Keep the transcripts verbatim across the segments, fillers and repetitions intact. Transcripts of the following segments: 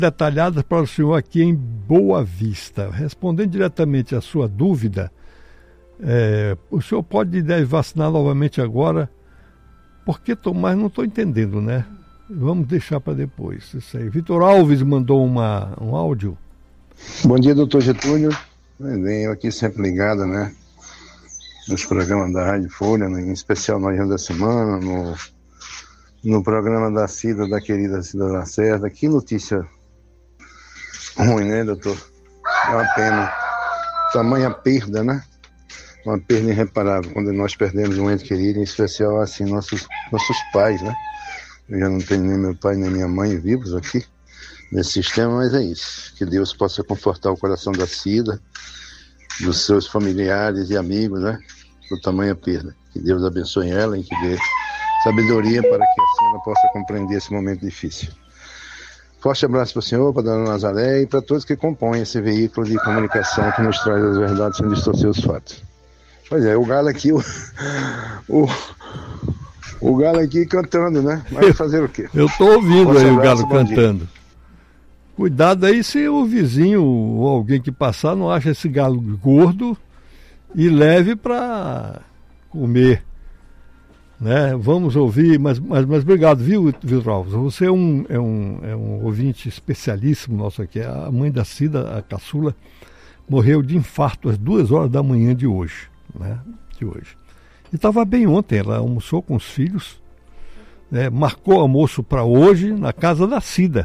Detalhadas para o senhor aqui em Boa Vista. Respondendo diretamente à sua dúvida, é, o senhor pode e deve vacinar novamente agora, porque tô, mas não estou entendendo, né? Vamos deixar para depois. Isso aí. Vitor Alves mandou uma, um áudio. Bom dia, doutor Getúlio. Bem, eu aqui sempre ligado, né? Nos programas da Rádio Folha, em especial no Agenda da Semana, no, no programa da Cida, da querida Cida Lacerda. Que notícia ruim, né, doutor? É uma pena. Tamanha perda, né? Uma perda irreparável quando nós perdemos um ente querido, em especial, assim, nossos, nossos pais, né? Eu já não tenho nem meu pai nem minha mãe vivos aqui nesse sistema, mas é isso. Que Deus possa confortar o coração da Cida, dos seus familiares e amigos, né? Do tamanho perda. Que Deus abençoe ela e que dê sabedoria para que assim ela possa compreender esse momento difícil. Forte abraço para o senhor, para a dona Nazaré e para todos que compõem esse veículo de comunicação que nos traz as verdades sem distorcer os fatos. Pois é, o galo aqui, o, o, o galo aqui cantando, né? Vai fazer o quê? Eu estou ouvindo Forte aí abraço, o galo cantando. Cuidado aí se o vizinho ou alguém que passar não acha esse galo gordo e leve para comer, né? Vamos ouvir, mas, mas, mas obrigado, viu, Vitor Alves? Você é um, é, um, é um ouvinte especialíssimo nosso aqui. A mãe da Cida, a caçula, morreu de infarto às duas horas da manhã de hoje, né? De hoje. E estava bem ontem, ela almoçou com os filhos, né? Marcou almoço para hoje na casa da Cida.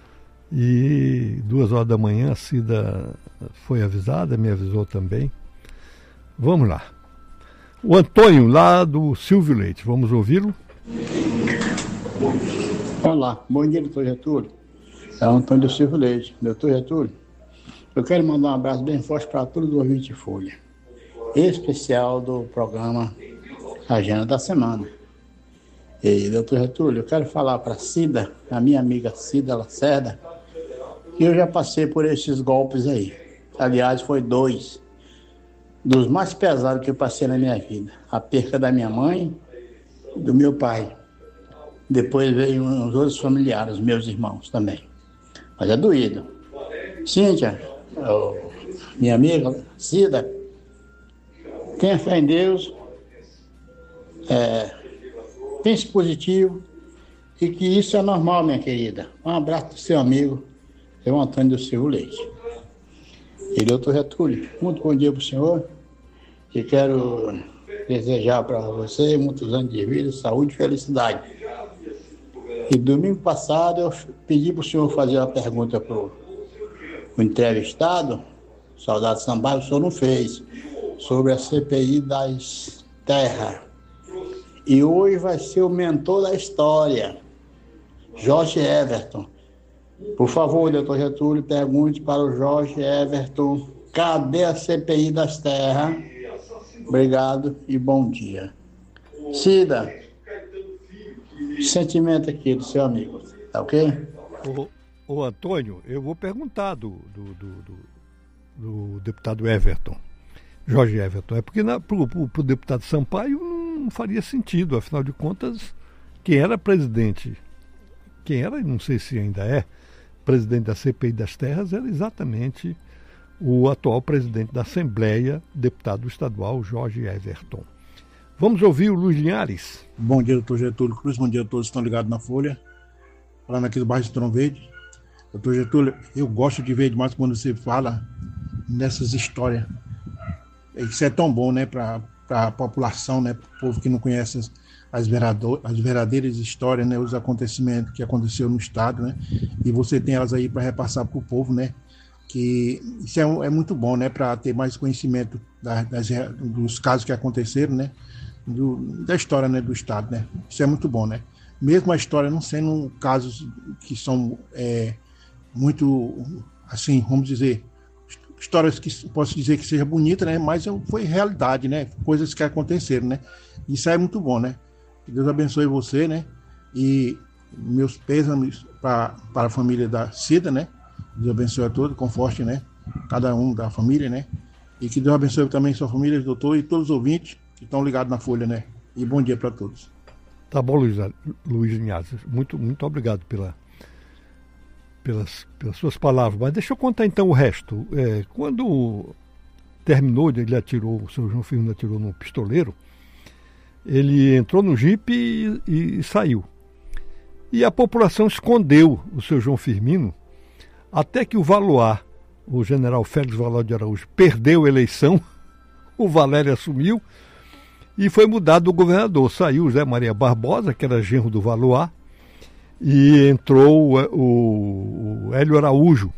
E duas horas da manhã a Cida foi avisada, me avisou também. Vamos lá. O Antônio, lá do Silvio Leite, vamos ouvi-lo? Olá, bom dia, doutor Getúlio. É o Antônio do Silvio Leite. Doutor Getúlio, eu quero mandar um abraço bem forte para todos os ouvintes de Folha, em especial do programa Agenda da Semana. E, doutor Getúlio, eu quero falar para a Cida, a minha amiga Cida Lacerda, que eu já passei por esses golpes aí. Aliás, foi dois dos mais pesados que eu passei na minha vida. A perca da minha mãe e do meu pai. Depois veio uns outros familiares, meus irmãos também. Mas é doído. Cíntia, minha amiga Cida, tenha fé em Deus, é, pense positivo e que isso é normal, minha querida. Um abraço do seu amigo, seu Antônio do Silvio Leite. E doutor Getúlio, muito bom dia para o senhor. E quero desejar para você muitos anos de vida, saúde e felicidade. E domingo passado eu pedi para o senhor fazer uma pergunta para o entrevistado, Soldado Sampaio, o senhor não fez, sobre a C P I das terras. E hoje vai ser o mentor da história, Jorge Everton. Por favor, doutor Getúlio, pergunte para o Jorge Everton, cadê a C P I das terras? Obrigado e bom dia. Cida, sentimento aqui do seu amigo, tá ok? Ô, ô Antônio, eu vou perguntar do, do, do, do, do deputado Everton, Jorge Everton. É porque para o deputado Sampaio não faria sentido, afinal de contas, quem era presidente, quem era, não sei se ainda é, presidente da C P I das terras, era exatamente o atual presidente da Assembleia, deputado estadual Jorge Everton. Vamos ouvir o Luiz Linhares. Bom dia, doutor Getúlio Cruz, bom dia a todos que estão ligados na Folha. Falando aqui do bairro de Trão Verde. Doutor Getúlio, eu gosto de ver demais quando você fala nessas histórias. Isso é tão bom, né, para a população, né, para o povo que não conhece as, as, verador, as verdadeiras histórias, né, os acontecimentos que aconteceu no estado, né, e você tem elas aí para repassar para o povo, né, que isso é, é muito bom, né, para ter mais conhecimento da, das, dos casos que aconteceram, né, do, da história, né, do estado, né, isso é muito bom, né, mesmo a história não sendo casos que são é, muito, assim, vamos dizer, histórias que posso dizer que seja bonita, né, mas foi realidade, né, coisas que aconteceram, né, isso é muito bom, né, que Deus abençoe você, né, e meus pêsames para a família da Cida, né, Deus abençoe a todos, conforte, né, cada um da família, né, e que Deus abençoe também sua família, doutor, e todos os ouvintes que estão ligados na Folha, né, e bom dia para todos. Tá bom, Luiz, Luiz Linhares, muito, muito obrigado pela, pelas, pelas suas palavras, mas deixa eu contar então o resto. É, quando terminou, ele atirou, o seu João Firmino atirou no pistoleiro, ele entrou no jipe e, e, e saiu. E a população escondeu o seu João Firmino, até que o Valois, o general Félix Valois de Araújo, perdeu a eleição, o Valério assumiu e foi mudado o governador. Saiu o Zé Maria Barbosa, que era genro do Valois, e entrou o, o, o Hélio Araújo,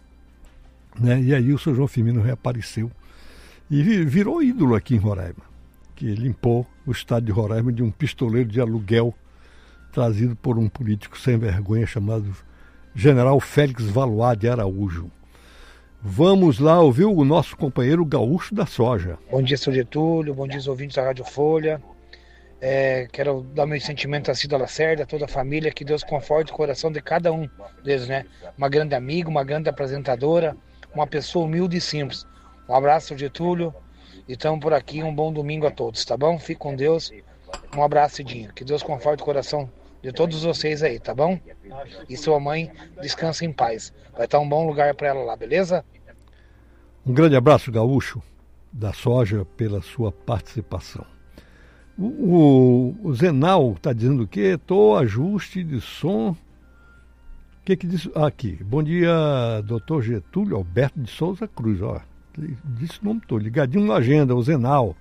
né? E aí o seu João Firmino reapareceu e virou ídolo aqui em Roraima, que limpou o estado de Roraima de um pistoleiro de aluguel trazido por um político sem vergonha chamado general Félix Valois de Araújo. Vamos lá ouvir o nosso companheiro Gaúcho da Soja. Bom dia, seu Getúlio, bom dia aos ouvintes da Rádio Folha. É, quero dar meu sentimento a Cida Lacerda, a toda a família, que Deus conforte o coração de cada um deles, né? Uma grande amiga, uma grande apresentadora, uma pessoa humilde e simples. Um abraço, seu Getúlio, e estamos por aqui, um bom domingo a todos, tá bom? Fique com Deus, um abraço, Cidinho, que Deus conforte o coração de todos vocês aí, tá bom? E sua mãe descansa em paz. Vai estar um bom lugar para ela lá, beleza? Um grande abraço, Gaúcho da Soja, pela sua participação. O, o, o Zenal está dizendo o quê? Tô ajuste de som. O que que diz? Ah, aqui. Bom dia, doutor Getúlio Alberto de Souza Cruz. Ó, disse o nome todo. Ligadinho na agenda, o Zenal.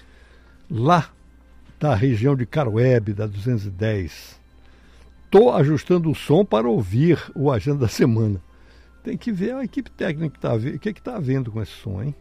Lá da região de Caruebe, da duzentos e dez. Tô ajustando o som para ouvir o Agenda da Semana. Tem que ver a equipe técnica que está vendo. O que está vendo com esse som, hein?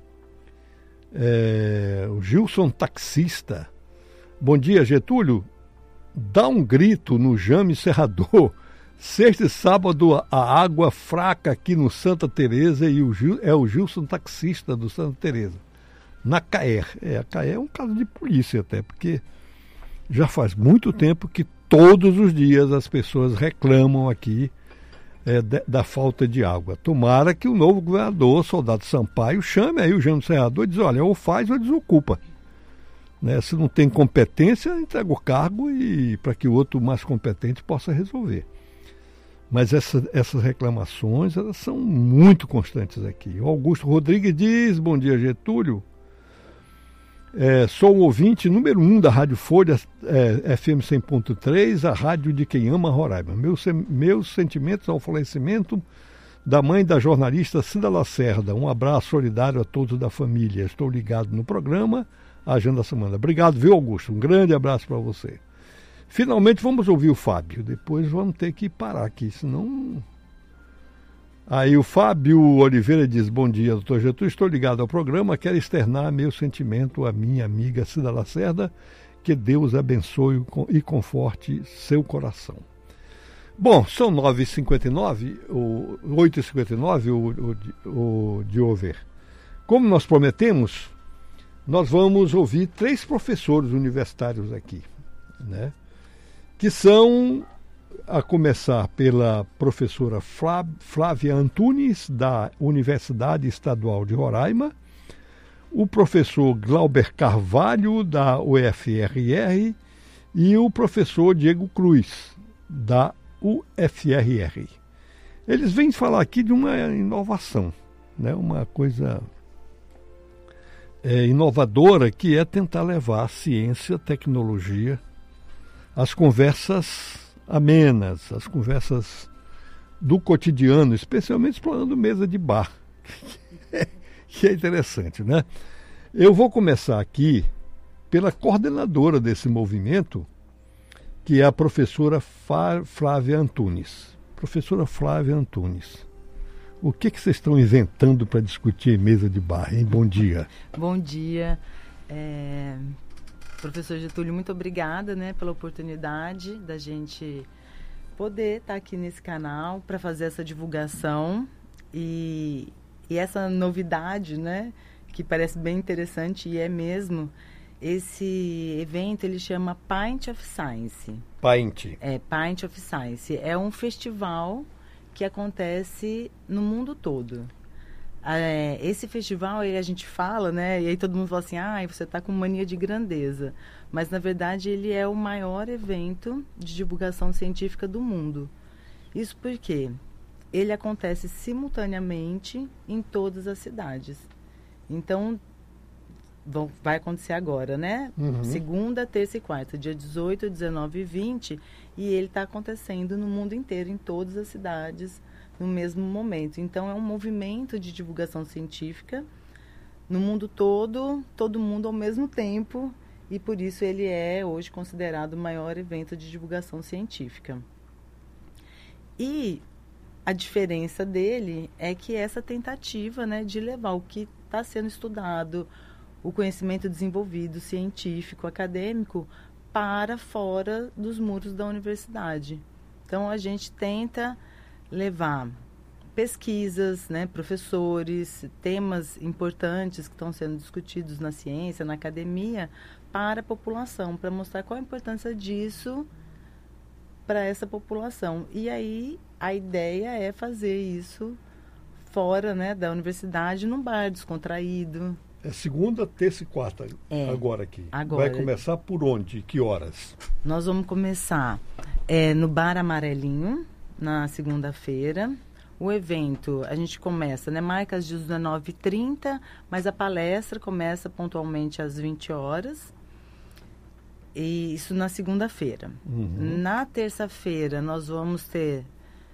É, o Gilson Taxista. Bom dia, Getúlio. Dá um grito no Jame Serrador. Sexta e sábado, a água fraca aqui no Santa Teresa, e o Gil, é o Gilson Taxista do Santa Teresa. Na C A E R. É, a C A E R é um caso de polícia até, porque já faz muito tempo que todos os dias as pessoas reclamam aqui é, de, da falta de água. Tomara que o novo governador, Soldado Sampaio, chame aí o Jânio Serrador e diz, olha, ou faz ou desocupa. Né? Se não tem competência, entrega o cargo e para que o outro mais competente possa resolver. Mas essa, essas reclamações, elas são muito constantes aqui. O Augusto Rodrigues diz, bom dia, Getúlio. É, sou o ouvinte número um da Rádio Folha é, F M cem ponto três, a rádio de quem ama Roraima. Meus, meus sentimentos ao falecimento da mãe da jornalista Cida Lacerda. Um abraço solidário a todos da família. Estou ligado no programa Agenda da Semana. Obrigado, viu, Augusto? Um grande abraço para você. Finalmente vamos ouvir o Fábio. Depois vamos ter que parar aqui, senão... Aí o Fábio Oliveira diz, bom dia, doutor Getúlio, estou ligado ao programa, quero externar meu sentimento à minha amiga Cida Lacerda, que Deus abençoe e conforte seu coração. Bom, são nove e cinquenta e nove, ou oito e cinquenta e nove, o, o, o de ouvir. Como nós prometemos, nós vamos ouvir três professores universitários aqui, né? Que são... a começar pela professora Flávia Antunes, da Universidade Estadual de Roraima, o professor Glauber Carvalho, da U F R R, e o professor Diego Cruz, da U F R R. Eles vêm falar aqui de uma inovação, né? Uma coisa é, inovadora, que é tentar levar a ciência, a tecnologia, as conversas amenas, as conversas do cotidiano, especialmente explorando mesa de bar, que é interessante, né? Eu vou começar aqui pela coordenadora desse movimento, que é a professora Flávia Antunes. Professora Flávia Antunes, o que, que vocês estão inventando para discutir em mesa de bar, hein? Bom dia. Bom dia. É... Professor Getúlio, muito obrigada, né, pela oportunidade da gente poder estar aqui nesse canal para fazer essa divulgação e, e essa novidade, né, que parece bem interessante e é mesmo. Esse evento, ele chama Pint of Science. Pint. É, Pint of Science. É um festival que acontece no mundo todo. É, esse festival, aí a gente fala, né, e aí todo mundo fala assim, ah, você está com mania de grandeza. Mas, na verdade, ele é o maior evento de divulgação científica do mundo. Isso porque ele acontece simultaneamente em todas as cidades. Então, vão, vai acontecer agora, né? Uhum. Segunda, terça e quarta, dia dezoito, dezenove e vinte, e ele está acontecendo no mundo inteiro, em todas as cidades, no mesmo momento. Então, é um movimento de divulgação científica no mundo todo, todo mundo ao mesmo tempo, e por isso ele é hoje considerado o maior evento de divulgação científica. E a diferença dele é que essa tentativa, né, de levar o que está sendo estudado, o conhecimento desenvolvido, científico, acadêmico, para fora dos muros da universidade. Então, a gente tenta levar pesquisas, né, professores, temas importantes que estão sendo discutidos na ciência, na academia, para a população, para mostrar qual a importância disso para essa população. E aí, a ideia é fazer isso fora, né, da universidade, num bar descontraído. É segunda, terça e quarta, é, agora aqui. Agora. Vai começar por onde? Que horas? Nós vamos começar é, no Bar Amarelinho, na segunda-feira. O evento, a gente começa, né, marca às dezenove e trinta, mas a palestra começa pontualmente às vinte horas. E isso na segunda-feira. Uhum. Na terça-feira, nós vamos ter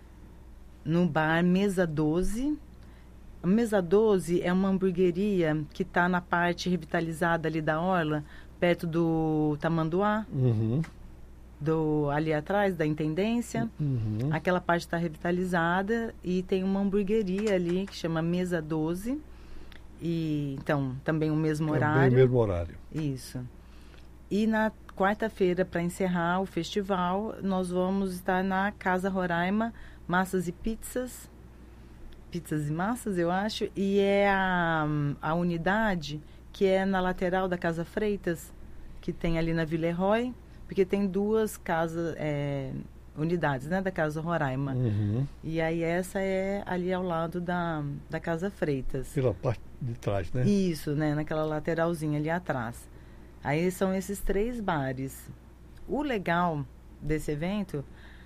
no bar Mesa doze. A Mesa doze é uma hamburgueria que está na parte revitalizada ali da Orla, perto do Tamanduá, Uhum. do, ali atrás da Intendência. Uhum. Aquela parte está revitalizada e tem uma hamburgueria ali que chama Mesa doze. E, então, também o mesmo horário. Também o mesmo horário. Isso. E na quarta-feira, para encerrar o festival, nós vamos estar na Casa Roraima, Massas e Pizzas. Pizzas e Massas, eu acho. E é a, a unidade que é na lateral da Casa Freitas, que tem ali na Villeroy, porque tem duas casas, é, unidades, né, da Casa Roraima. Uhum. E aí essa é ali ao lado da, da Casa Freitas. Pela parte de trás, né? Isso, né, naquela lateralzinha ali atrás. Aí são esses três bares. O legal desse evento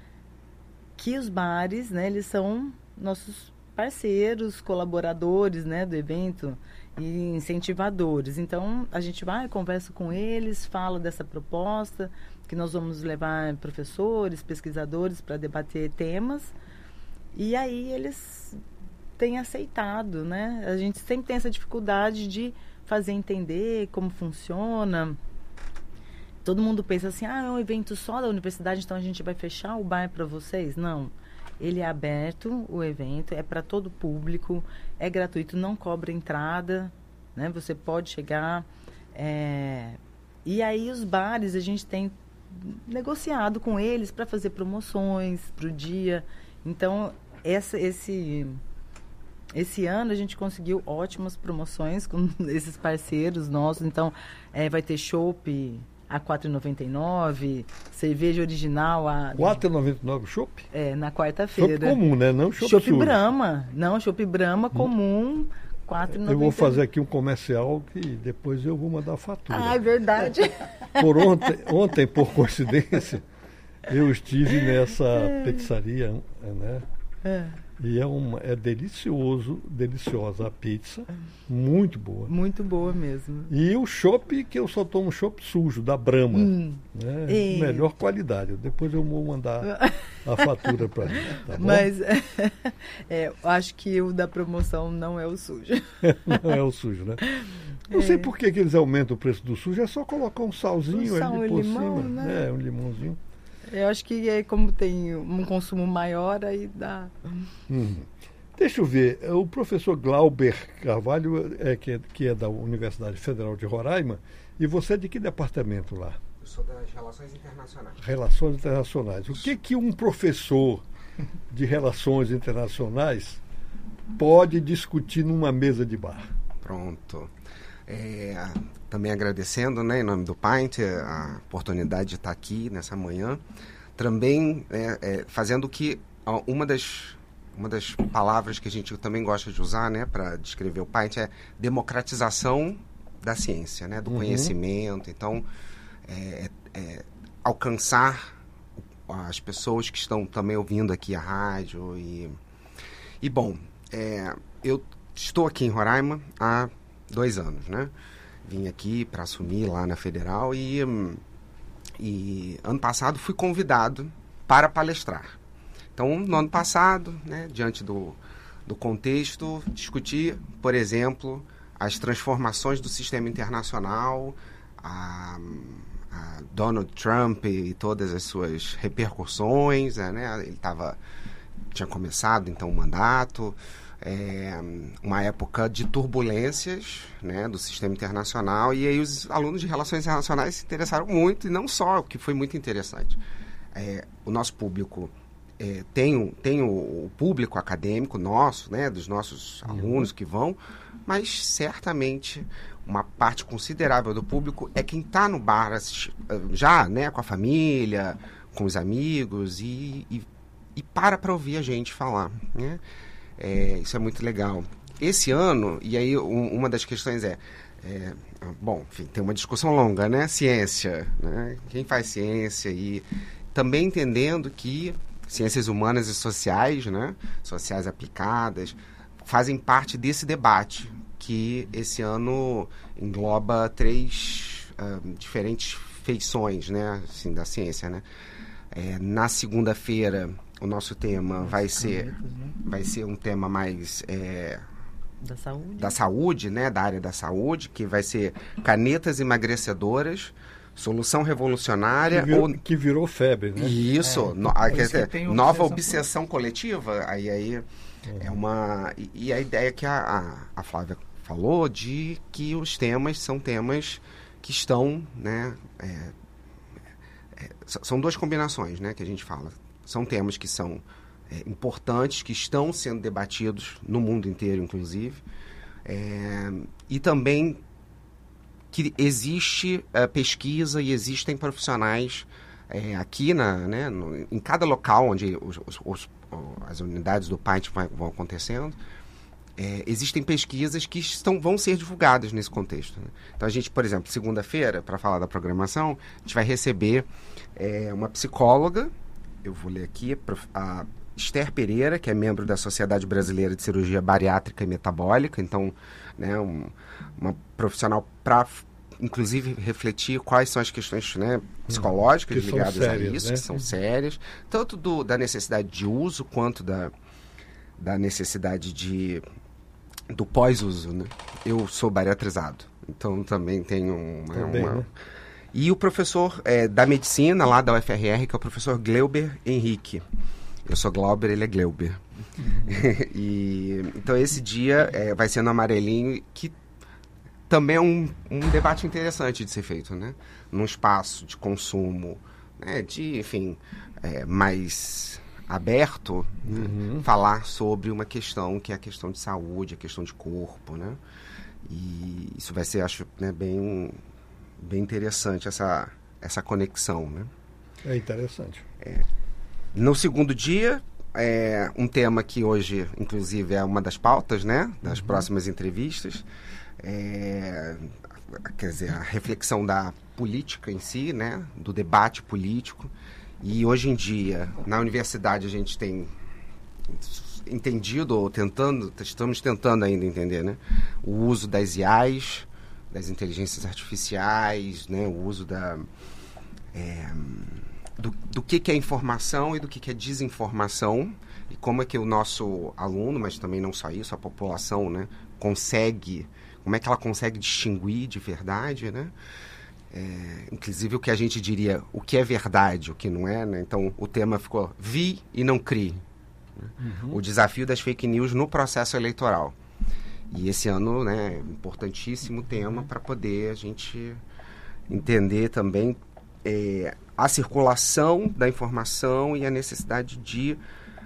que os bares, né, eles são nossos parceiros, colaboradores, né, do evento e incentivadores. Então, a gente vai, conversa com eles, fala dessa proposta, que nós vamos levar professores, pesquisadores para debater temas. E aí eles têm aceitado, né? A gente sempre tem essa dificuldade de fazer entender como funciona. Todo mundo pensa assim, ah, é um evento só da universidade, então a gente vai fechar o bar para vocês? Não. Ele é aberto, o evento, é para todo público, é gratuito, não cobra entrada, né? Você pode chegar. É... E aí os bares, a gente tem negociado com eles para fazer promoções para o dia. Então, essa, esse... Esse ano a gente conseguiu ótimas promoções com esses parceiros nossos. Então, é, vai ter chopp a quatro reais e noventa e nove centavos, cerveja original a... quatro reais e noventa e nove centavos chopp? É, na quarta-feira. Chopp comum, né? Não chopp Chopp sujo. Brahma. Não, chopp Brahma comum, quatro reais e noventa e nove centavos. Eu vou fazer aqui um comercial que depois eu vou mandar a fatura. Ah, é verdade. Por ontem, ontem, por coincidência, eu estive nessa pizzaria, né? É. E é, uma, é delicioso, deliciosa a pizza, muito boa. Muito boa mesmo. E o chopp, que eu só tomo chopp sujo, da Brahma, hum. né? E... melhor qualidade. Depois eu vou mandar a fatura para mim, tá bom? Mas é, eu acho que o da promoção não é o sujo. Não é o sujo, né? Não É. sei por que, que eles aumentam o preço do sujo, é só colocar um salzinho Um sal, ali um por limão, cima. né? É, um limãozinho. Eu acho que é, como tem um consumo maior, aí dá... Hum. Deixa eu ver, o professor Glauber Carvalho, é, que, é, que é da Universidade Federal de Roraima, e você é de que departamento lá? Eu sou das Relações Internacionais. Relações Internacionais. O que, que um professor de Relações Internacionais pode discutir numa mesa de bar? Pronto. É, também agradecendo, né, em nome do Pint, a oportunidade de estar aqui nessa manhã. Também é, é, fazendo que uma das, uma das palavras que a gente também gosta de usar, né, para descrever o Pint é democratização da ciência, né, do uhum. conhecimento. Então, é, é, alcançar as pessoas que estão também ouvindo aqui a rádio e E, bom, é, eu estou aqui em Roraima há dois anos, né? Vim aqui para assumir lá na Federal e, e ano passado fui convidado para palestrar. Então, no ano passado, né, diante do, do contexto, discuti, por exemplo, as transformações do sistema internacional, a, a Donald Trump e todas as suas repercussões, né? Ele tava, tinha começado, então, o mandato, é, uma época de turbulências, né, do sistema internacional, e aí os alunos de Relações Internacionais se interessaram muito, e não só, o que foi muito interessante. É, o nosso público é, tem, tem o, o público acadêmico nosso, né, dos nossos alunos que vão, mas certamente uma parte considerável do público é quem está no bar já, né, com a família, com os amigos, e, e, e para para ouvir a gente falar, né? É, isso é muito legal. Esse ano, e aí um, uma das questões é, é, bom, enfim, tem uma discussão longa, né? Ciência, né? Quem faz ciência e também entendendo que ciências humanas e sociais, né? Sociais aplicadas, fazem parte desse debate que esse ano engloba três uh, diferentes feições, né? Assim, da ciência, né? É, na segunda-feira, o nosso tema vai ser, vai ser um tema mais é, da saúde, da saúde, né, da área da saúde, que vai ser canetas emagrecedoras, solução revolucionária. Que virou, ou... que virou febre, né? Isso, é, no, a, quer dizer, nova obsessão, obsessão coletiva. Aí, aí uhum. é uma e, e a ideia que a, a, a Flávia falou de que os temas são temas que estão, né, é, é, são duas combinações, né, que a gente fala. São temas que são é, importantes, que estão sendo debatidos no mundo inteiro, inclusive, é, e também que existe é, pesquisa e existem profissionais é, aqui na, né, no, em cada local onde os, os, os, as unidades do P A I T vão acontecendo, é, existem pesquisas que estão, vão ser divulgadas nesse contexto, né? Então, a gente, por exemplo, segunda-feira, para falar da programação, a gente vai receber é, uma psicóloga. Eu vou ler aqui, a Esther Pereira, que é membro da Sociedade Brasileira de Cirurgia Bariátrica e Metabólica, então, né, um, uma profissional para, inclusive, refletir quais são as questões, né, psicológicas que ligadas sérias, a isso, né? que são sérias, tanto do, da necessidade de uso, quanto da, da necessidade de, do pós-uso, né? Eu sou bariatrizado, então também tenho uma... Também, uma né? E o professor é, da medicina, lá da U F R R, que é o professor Gleuber Henrique. Eu sou Glauber, ele é Gleuber. Uhum. e, então, esse dia é, vai ser no Amarelinho, que também é um, um debate interessante de ser feito, né? Num espaço de consumo, né? De, enfim, é, mais aberto, uhum. né? Falar sobre uma questão que é a questão de saúde, a questão de corpo, né? E isso vai ser, acho, né, bem... bem interessante essa, essa conexão, né? É interessante. É. No segundo dia, é um tema que hoje, inclusive, é uma das pautas, né? Das uhum. próximas entrevistas. É, quer dizer, a reflexão da política em si, né? Do debate político. E hoje em dia, na universidade, a gente tem entendido, ou tentando, estamos tentando ainda entender, né? O uso das I As, das inteligências artificiais, né, o uso da, é, do, do que, que é informação e do que, que é desinformação, e como é que o nosso aluno, mas também não só isso, a população, né, consegue, como é que ela consegue distinguir de verdade, né? É, inclusive o que a gente diria, o que é verdade, o que não é, né? Então o tema ficou vi e não crie, né? Uhum. O desafio das fake news no processo eleitoral. E esse ano, né, importantíssimo tema para poder a gente entender também é, a circulação da informação e a necessidade de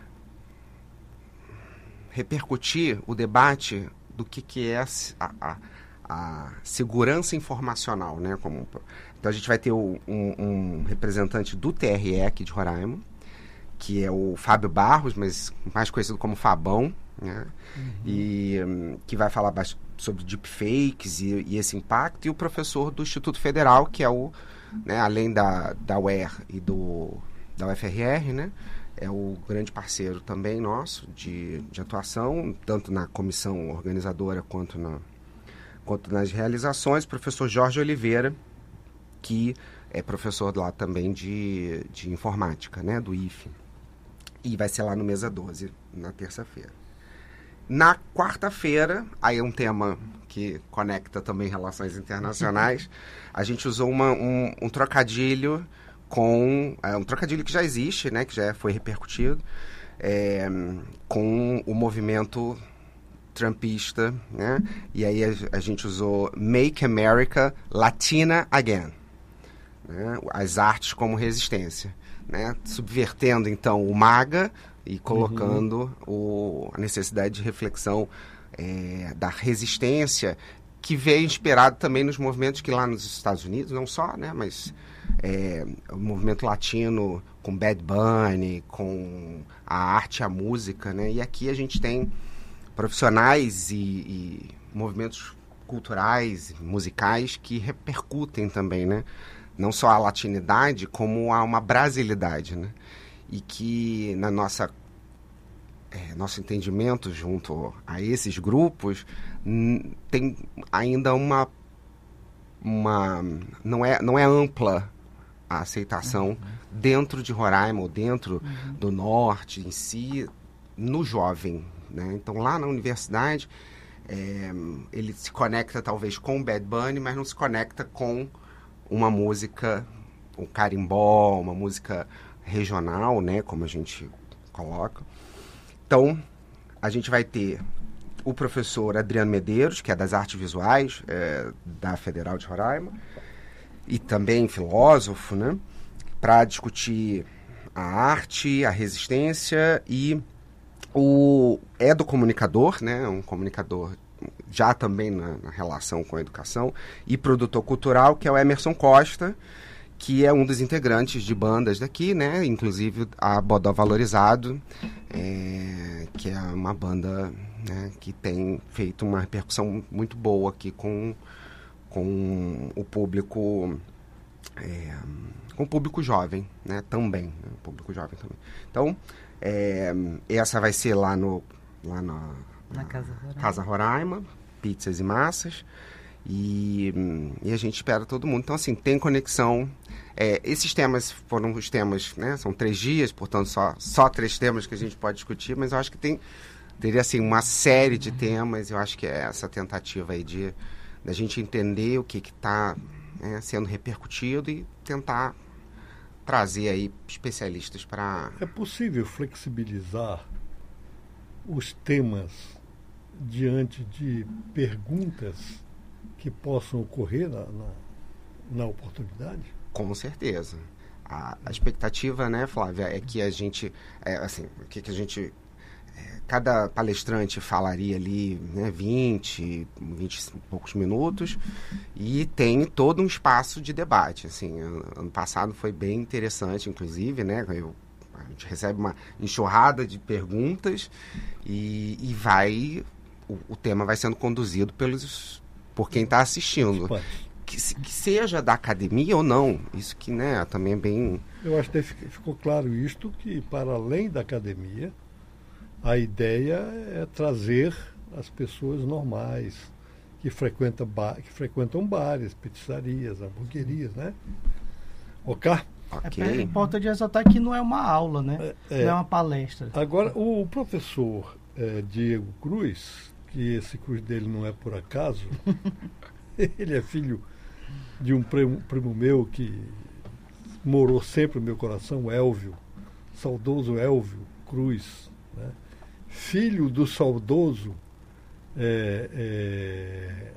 repercutir o debate do que, que é a, a, a segurança informacional, né? Como, então a gente vai ter o, um, um representante do T R E aqui de Roraima, que é o Fábio Barros, mas mais conhecido como Fabão, né? Uhum. E um, que vai falar sobre deepfakes e, e esse impacto, e o professor do Instituto Federal, que é o, né, além da, da U E R e do, da U F R R, né, é o grande parceiro também nosso de, de atuação, tanto na comissão organizadora quanto, na, quanto nas realizações. O professor Jorge Oliveira, que é professor lá também de, de informática, né, do I F E. E vai ser lá no Mesa doze, na terça-feira. Na quarta-feira, aí é um tema que conecta também relações internacionais, a gente usou uma, um, um trocadilho com... É, um trocadilho que já existe, né, que já foi repercutido, é, com o movimento trumpista, né? E aí a, a gente usou Make America Latina Again, né? As artes como resistência, né? Subvertendo, então, o MAGA e colocando uhum. o, a necessidade de reflexão é, da resistência, que veio inspirado também nos movimentos que lá nos Estados Unidos, não só, né, mas é, o movimento latino com Bad Bunny, com a arte e a música, né? E aqui a gente tem profissionais e, e movimentos culturais, musicais, que repercutem também, né? Não só a latinidade, como a uma brasilidade, né? E que na nossa é, nosso entendimento junto a esses grupos n- tem ainda uma uma não é não é ampla a aceitação uhum. dentro de Roraima ou dentro uhum. do norte em si, no jovem, né? Então lá na universidade é, ele se conecta talvez com o Bad Bunny, mas não se conecta com uma música, um carimbó, uma música regional, né, como a gente coloca. Então, a gente vai ter o professor Adriano Medeiros, que é das artes visuais é, da Federal de Roraima, e também filósofo, né, para discutir a arte, a resistência, e o Edo Comunicador, né, um comunicador já também na, na relação com a educação, e produtor cultural, que é o Emerson Costa, que é um dos integrantes de bandas daqui, né? Inclusive a Bodó Valorizado, é, que é uma banda, né, que tem feito uma repercussão muito boa aqui com, com o público é, com o público jovem, né? Também, né? O público jovem também. Então, é, essa vai ser lá no lá na, na, na Casa Roraima. Casa Roraima, pizzas e massas. E, e a gente espera todo mundo. Então, assim, tem conexão. É, esses temas foram os temas, né? São três dias, portanto, só, só três temas que a gente pode discutir, mas eu acho que tem, teria, assim, uma série de temas. Eu acho que é essa tentativa aí de, de a gente entender o que está né, sendo repercutido e tentar trazer aí especialistas para... É possível flexibilizar os temas diante de perguntas que possam ocorrer na, na, na oportunidade? Com certeza. A, a expectativa, né, Flávia, é que a gente, é, assim, o que, que a gente, é, cada palestrante falaria ali, né, vinte, vinte e poucos minutos, e tem todo um espaço de debate, assim, ano, ano passado foi bem interessante, inclusive, né, eu, a gente recebe uma enxurrada de perguntas e, e vai, o, o tema vai sendo conduzido pelos... por quem está assistindo, que, que seja da academia ou não, isso que, né, também é bem... Eu acho que ficou claro isto, que para além da academia, a ideia é trazer as pessoas normais, que frequentam, bar, que frequentam bares, pizzarias, hamburguerias, né? Ok? Okay. É importante ressaltar que não é uma aula, né? É, não é uma palestra. Agora, o professor é, Diego Cruz, que esse cruz dele não é por acaso, ele é filho de um primo, primo meu que morou sempre no meu coração, o Elvio, saudoso Elvio Cruz, né? Filho do saudoso é, é,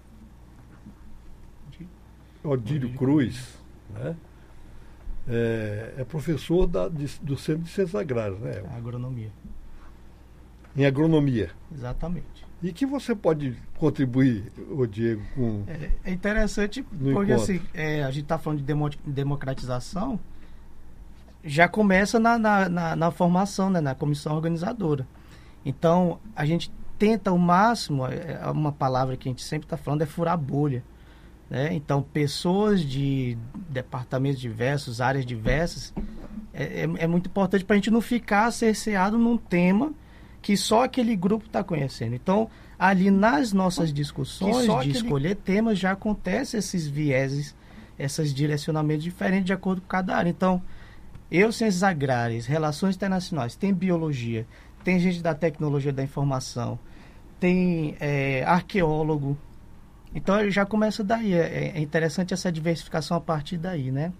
Odílio Cruz, né? É, é professor da, de, do Centro de Ciências Agrárias, né? Agronomia. Em agronomia. Exatamente. E que você pode contribuir, ô Diego, com... É, é interessante porque assim, é, a gente está falando de demo, democratização, já começa na, na, na, na formação, né, na comissão organizadora. Então, a gente tenta o máximo, é, uma palavra que a gente sempre está falando é furar bolha. Né? Então, pessoas de departamentos diversos, áreas diversas, É, é, é muito importante para a gente não ficar cerceado num tema que só aquele grupo está conhecendo. Então, ali nas nossas discussões de aquele... escolher temas, já acontece esses vieses, esses direcionamentos diferentes de acordo com cada área. Então, eu, ciências agrárias, relações internacionais, tem biologia, tem gente da tecnologia da informação, tem é, arqueólogo. Então, já começa daí. É, é interessante essa diversificação a partir daí, né?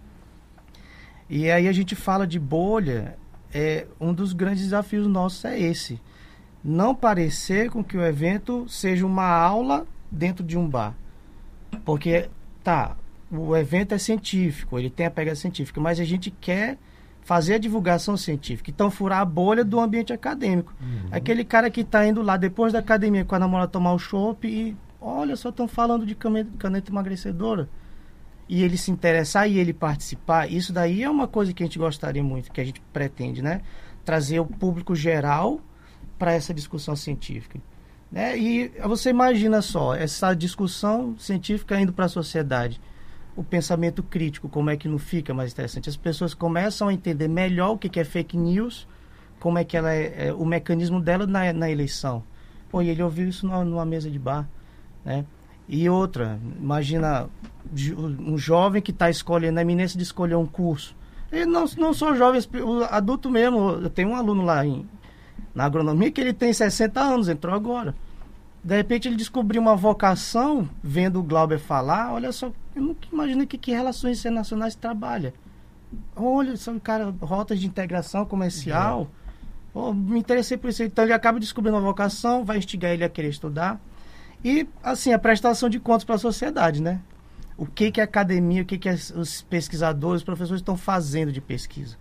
E aí a gente fala de bolha, é, um dos grandes desafios nossos é esse. Não parecer com que o evento seja uma aula dentro de um bar. Porque, tá, o evento é científico, ele tem a pegada científica, mas a gente quer fazer a divulgação científica. Então, furar a bolha do ambiente acadêmico. Uhum. Aquele cara que está indo lá depois da academia com a namorada tomar o chopp e, olha, só estão falando de caneta emagrecedora. E ele se interessar e ele participar, isso daí é uma coisa que a gente gostaria muito, que a gente pretende, né? Trazer o público geral para essa discussão científica. Né? E você imagina só, essa discussão científica indo para a sociedade. O pensamento crítico, como é que não fica mais interessante? As pessoas começam a entender melhor o que, que é fake news, como é que ela é, é o mecanismo dela na, na eleição. Pô, e ele ouviu isso numa, numa mesa de bar, né? E outra, imagina um jovem que está escolhendo, na eminência de escolher um curso. E não, não só jovens, o adulto mesmo. Eu tenho um aluno lá em, na agronomia que ele tem sessenta anos, entrou agora. De repente ele descobriu uma vocação, vendo o Glauber falar, olha só, eu nunca imaginei que, que relações internacionais trabalha. Olha, são cara, rotas de integração comercial. Oh, me interessei por isso. Então ele acaba descobrindo uma vocação, vai instigar ele a querer estudar. E, assim, a prestação de contas para a sociedade, né? O que, que a academia, o que, que os pesquisadores, os professores estão fazendo de pesquisa.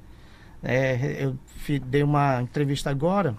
É, eu dei uma entrevista agora,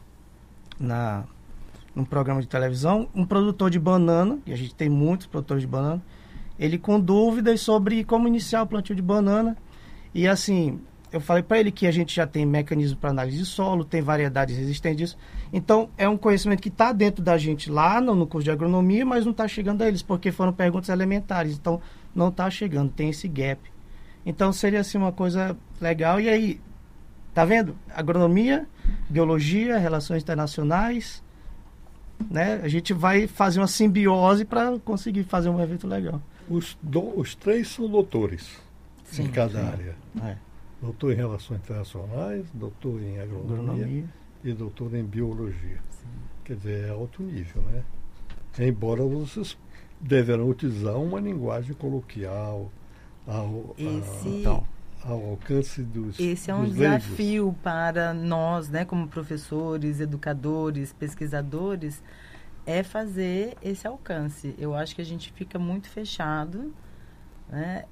na, num programa de televisão, um produtor de banana, e a gente tem muitos produtores de banana, ele com dúvidas sobre como iniciar o plantio de banana. E, assim, eu falei para ele que a gente já tem mecanismo para análise de solo, tem variedades resistentes. Então, é um conhecimento que está dentro da gente lá no, no curso de agronomia, mas não está chegando a eles, porque foram perguntas elementares. Então, não está chegando, tem esse gap. Então, seria assim uma coisa legal. E aí, tá vendo? Agronomia, biologia, relações internacionais, né? A gente vai fazer uma simbiose para conseguir fazer um evento legal. Os, do, os três são doutores sim, em cada sim. área. É. Doutor em Relações Internacionais, doutor em Agronomia, agronomia. E doutor em Biologia. Sim. Quer dizer, é alto nível, né? Embora vocês deverão utilizar uma linguagem coloquial ao, Esse... a, ao alcance dos Esse é um dos desafio leigos. Para nós, né, como professores, educadores, pesquisadores, é fazer esse alcance. Eu acho que a gente fica muito fechado, né?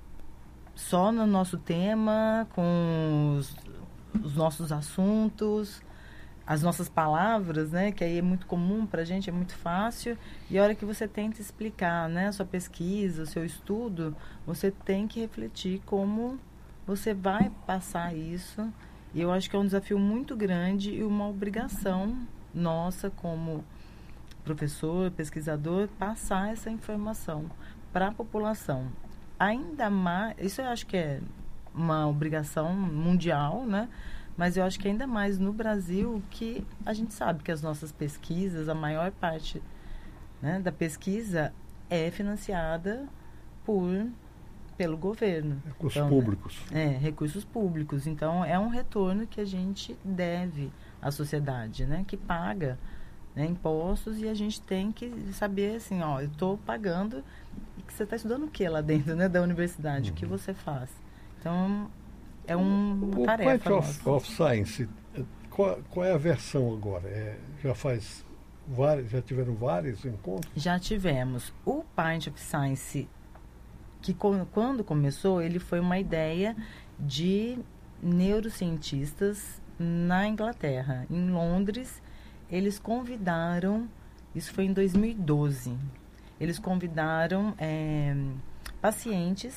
Só no nosso tema, com os, os nossos assuntos, as nossas palavras, né? Que aí é muito comum para a gente, é muito fácil. E a hora que você tenta explicar, né? A sua pesquisa, o seu estudo, você tem que refletir como você vai passar isso. E eu acho que é um desafio muito grande e uma obrigação nossa como professor, pesquisador, passar essa informação para a população. Ainda mais, isso eu acho que é uma obrigação mundial, né? Mas eu acho que ainda mais no Brasil, que a gente sabe que as nossas pesquisas, a maior parte, né, da pesquisa é financiada por, pelo governo. Recursos então, públicos. É, recursos públicos. Então, é um retorno que a gente deve à sociedade, né? Que paga, né, impostos, e a gente tem que saber, assim, ó, eu estou pagando... que você está estudando o que lá dentro, né, da universidade? Uhum. O que você faz? Então, é um, uma o tarefa Pint of, of Science, qual, qual é a versão agora? É, já faz vários, já tiveram vários encontros? Já tivemos. O Pint of Science, que com, quando começou, ele foi uma ideia de neurocientistas na Inglaterra. Em Londres, eles convidaram, isso foi em dois mil e doze, eles convidaram é, pacientes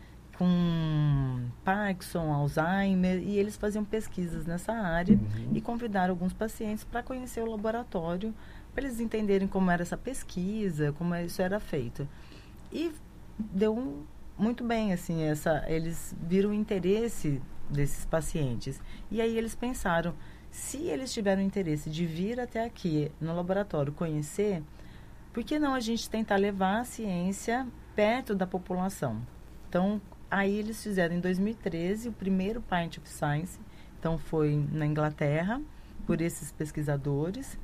com Parkinson, Alzheimer, e eles faziam pesquisas nessa área uhum. e convidaram alguns pacientes para conhecer o laboratório, para eles entenderem como era essa pesquisa, como isso era feito. E deu um, muito bem, assim, essa, eles viram o interesse desses pacientes. E aí eles pensaram, se eles tiveram interesse de vir até aqui no laboratório conhecer, por que não a gente tentar levar a ciência perto da população? Então, aí eles fizeram em dois mil e treze o primeiro Pint of Science. Então, foi na Inglaterra, por esses pesquisadores.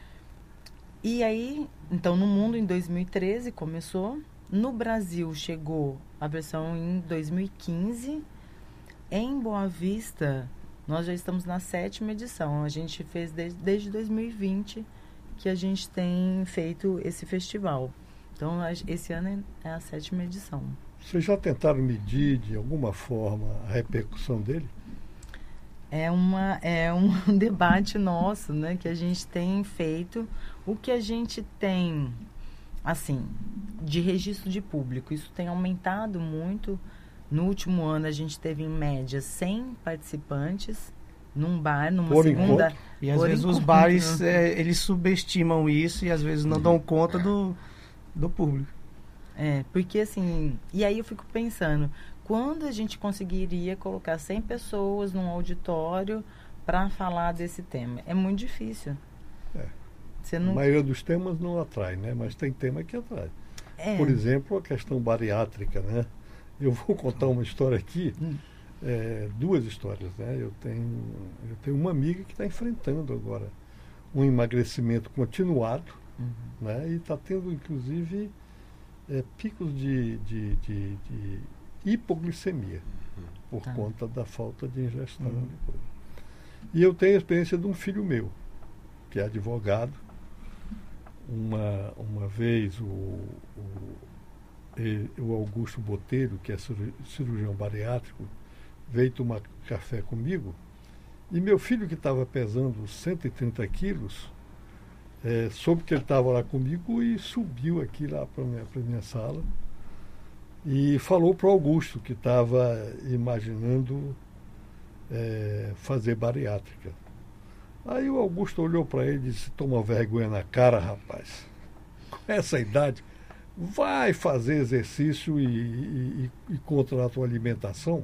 E aí, então, no mundo, em dois mil e treze, começou. No Brasil, chegou a versão em dois mil e quinze. Em Boa Vista, nós já estamos na sétima edição. A gente fez desde, desde dois mil e vinte que a gente tem feito esse festival. Então, esse ano é a sétima edição. Vocês já tentaram medir, de alguma forma, a repercussão dele? É, uma, é um debate nosso, né, que a gente tem feito. O que a gente tem, assim, de registro de público, isso tem aumentado muito. No último ano, a gente teve, em média, cem participantes num bar, numa por segunda... Encontro. E às vezes encontro, os bares, né? é, eles subestimam isso e às vezes não dão conta do, do público. É, porque assim... E aí eu fico pensando, quando a gente conseguiria colocar cem pessoas num auditório para falar desse tema? É muito difícil. É. Você não... A maioria dos temas não atrai, né? Mas tem tema que atrai. É. Por exemplo, a questão bariátrica, né? Eu vou contar uma história aqui, hum. é, duas histórias, né? Eu tenho, eu tenho uma amiga que está enfrentando agora um emagrecimento continuado, uhum. né? E está tendo, inclusive, é, picos de, de, de, de hipoglicemia, uhum. por tá. conta da falta de ingestão. Uhum. De coisa. E eu tenho a experiência de um filho meu, que é advogado. Uma, uma vez o, o o Augusto Botelho, que é cirurgião bariátrico, veio tomar café comigo, e meu filho, que estava pesando cento e trinta quilos, é, soube que ele estava lá comigo e subiu aqui lá para a minha, pra minha sala e falou para o Augusto, que estava imaginando é, fazer bariátrica. Aí o Augusto olhou para ele e disse: toma vergonha na cara, rapaz, com essa idade vai fazer exercício e, e, e controlar a tua alimentação?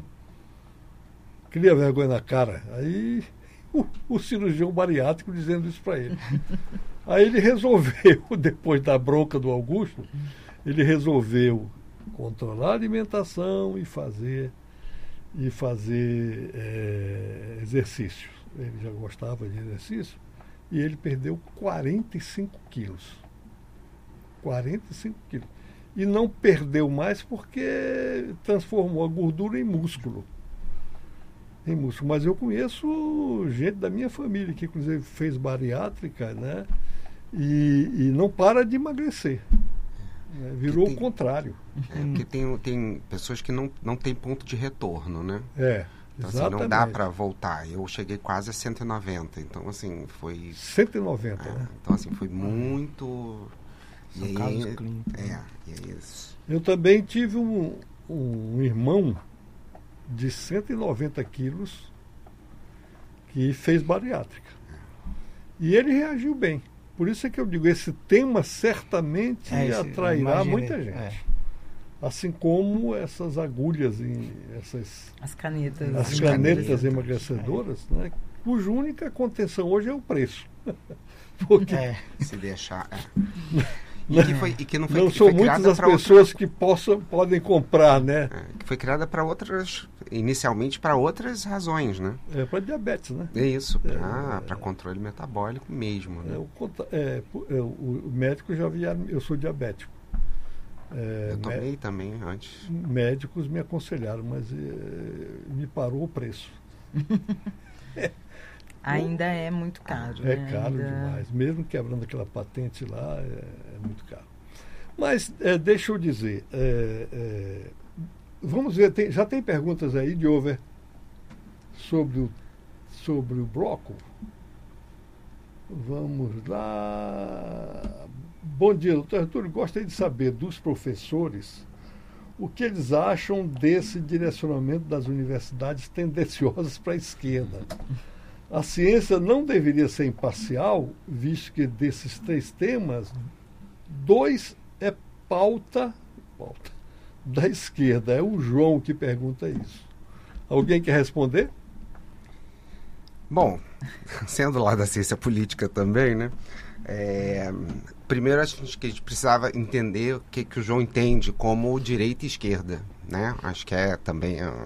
Cria vergonha na cara. Aí o, o cirurgião bariátrico dizendo isso para ele. Aí ele resolveu, depois da bronca do Augusto, ele resolveu controlar a alimentação e fazer, e fazer é, exercício. Ele já gostava de exercício e ele perdeu quarenta e cinco quilos. quarenta e cinco quilos. E não perdeu mais porque transformou a gordura em músculo. Em músculo. Mas eu conheço gente da minha família que, inclusive, fez bariátrica, né? E, e não para de emagrecer. Né? Virou tem, o contrário. É, porque tem, tem pessoas que não, não têm ponto de retorno, né? É. Então, assim, não dá para voltar. Eu cheguei quase a cento e noventa. Então, assim, foi... cento e noventa, é, né? Então, assim, foi muito... São e casos aí, clínicos. é, e é isso. Eu também tive um, um irmão de cento e noventa quilos que fez bariátrica. E ele reagiu bem. Por isso é que eu digo, esse tema certamente é, esse, atrairá muita gente. É. Assim como essas agulhas, em, essas, as canetas, as canetas, canetas emagrecedoras, é. né, cuja única contenção hoje é o preço. Porque é. Se deixar... É. E que, foi, e que não foi, não são foi muitas as pessoas outras... que possam, podem comprar, né? É, que foi criada para outras, inicialmente para outras razões, né? É, para diabetes, né? É isso, para é, controle metabólico mesmo, né? É, o, é, é, o médico já via, eu sou diabético. É, eu tomei também antes. Médicos me aconselharam, mas é, me parou o preço. é. Ainda é muito caro. É né? caro Ainda... demais. Mesmo quebrando aquela patente lá, é, é muito caro. Mas, é, deixa eu dizer, é, é, vamos ver, tem, já tem perguntas aí de over sobre o, sobre o bloco? Vamos lá. Bom dia, doutor Arthur. Gostaria de saber dos professores o que eles acham desse direcionamento das universidades tendenciosas para a esquerda. A ciência não deveria ser imparcial, visto que desses três temas, dois é pauta, pauta da esquerda. É o João que pergunta isso. Alguém quer responder? Bom, sendo lá da ciência política também, né? É, primeiro, acho que a gente precisava entender o que, que o João entende como direita e esquerda, né? Acho que é também... É,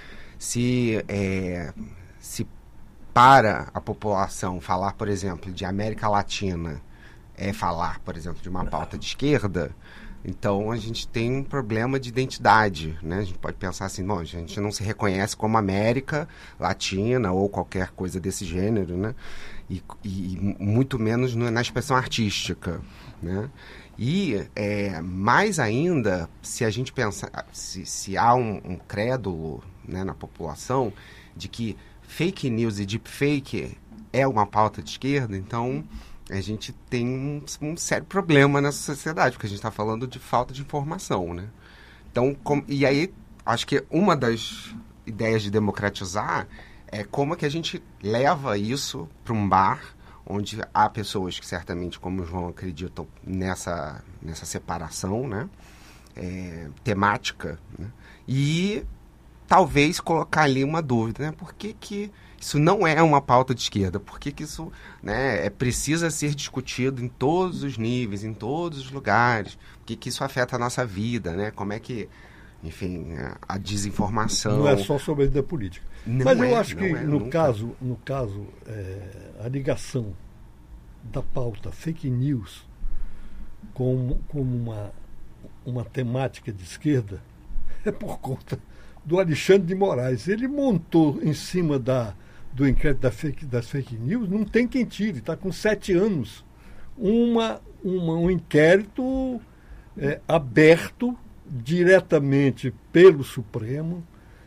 se, é, se para a população falar, por exemplo, de América Latina, é falar, por exemplo, de uma pauta de esquerda, então a gente tem um problema de identidade, né? A gente pode pensar assim, bom, a gente não se reconhece como América Latina ou qualquer coisa desse gênero, né? E, e muito menos no, na expressão artística, né? E é, mais ainda, se a gente pensar, se, se há um, um crédulo, né, na população de que fake news e deepfake é uma pauta de esquerda, então a gente tem um, um sério problema nessa sociedade, porque a gente está falando de falta de informação, né? Então, com, e aí, acho que uma das ideias de democratizar é como que a gente leva isso para um bar, onde há pessoas que certamente, como o João, acreditam nessa, nessa separação, né? É, temática, né? E talvez colocar ali uma dúvida, né? Por que que isso não é uma pauta de esquerda? Por que que isso, né, é, precisa ser discutido em todos os níveis, em todos os lugares? Por que que isso afeta a nossa vida, né? Como é que, enfim, a desinformação... Não é só sobre a vida política. Não Mas é, eu acho que, é, no nunca. caso, no caso é, a ligação da pauta fake news como, como uma, uma temática de esquerda é por conta do Alexandre de Moraes. Ele montou em cima da, do inquérito da fake, das fake news, não tem quem tire, está com sete anos. Uma, uma, um inquérito é, aberto diretamente pelo Supremo,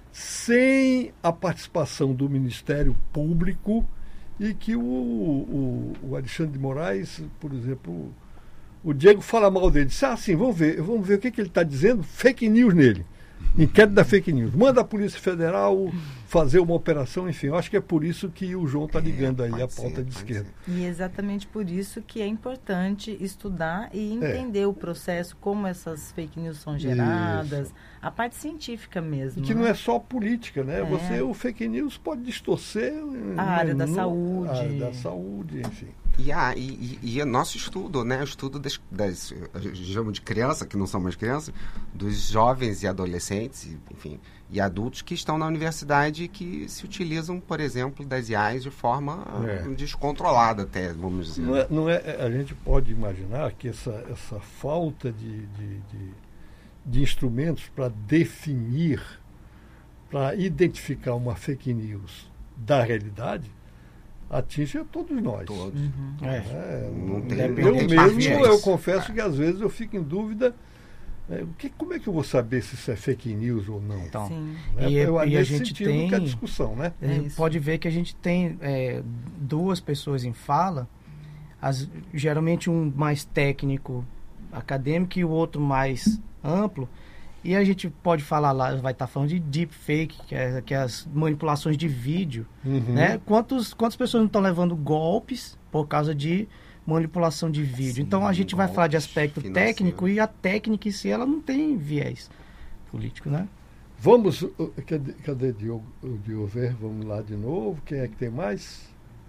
sem a participação do Ministério Público, e que o, o, o Alexandre de Moraes, por exemplo, o Diego fala mal dele, disse, ah, sim, vamos ver, vamos ver o que, que ele está dizendo, fake news nele. Inquérito da fake news. Manda a Polícia Federal fazer uma operação, enfim. Eu acho que é por isso que o João está ligando aí é, a pauta ser, de esquerda. Ser. E é exatamente por isso que é importante estudar e entender é. o processo, como essas fake news são geradas, isso. a parte científica mesmo. E que né? não é só política, né? É. Você, o fake news pode distorcer a área da no, saúde. A área da saúde, enfim. E, a, e, e o nosso estudo, né? O estudo das, das chamo de criança, que não são mais crianças, dos jovens e adolescentes, enfim, e adultos que estão na universidade e que se utilizam, por exemplo, das I As de forma é. descontrolada até, vamos dizer. Não é, não é, a gente pode imaginar que essa, essa falta de, de, de, de instrumentos para definir, para identificar uma fake news da realidade, atinge a todos nós. Todos. Uhum. É. É, não tem, eu não tem mesmo, paciência. eu confesso que às vezes eu fico em dúvida, é, que, como é que eu vou saber se isso é fake news ou não? Então, né? e, eu, e a gente sentido tem que é discussão, né? É pode ver que a gente tem é, duas pessoas em fala, as, geralmente um mais técnico, acadêmico, e o outro mais amplo. E a gente pode falar lá, vai estar falando de deepfake, que é, que é as manipulações de vídeo, uhum. né? Quantos, quantas pessoas não estão levando golpes por causa de manipulação de vídeo? Sim, então a gente vai falar de aspecto financeiro. técnico, e a técnica em si, ela não tem viés político, né? Vamos, cadê, cadê Diogo, o Diogo Ver? Vamos lá de novo, quem é que tem mais?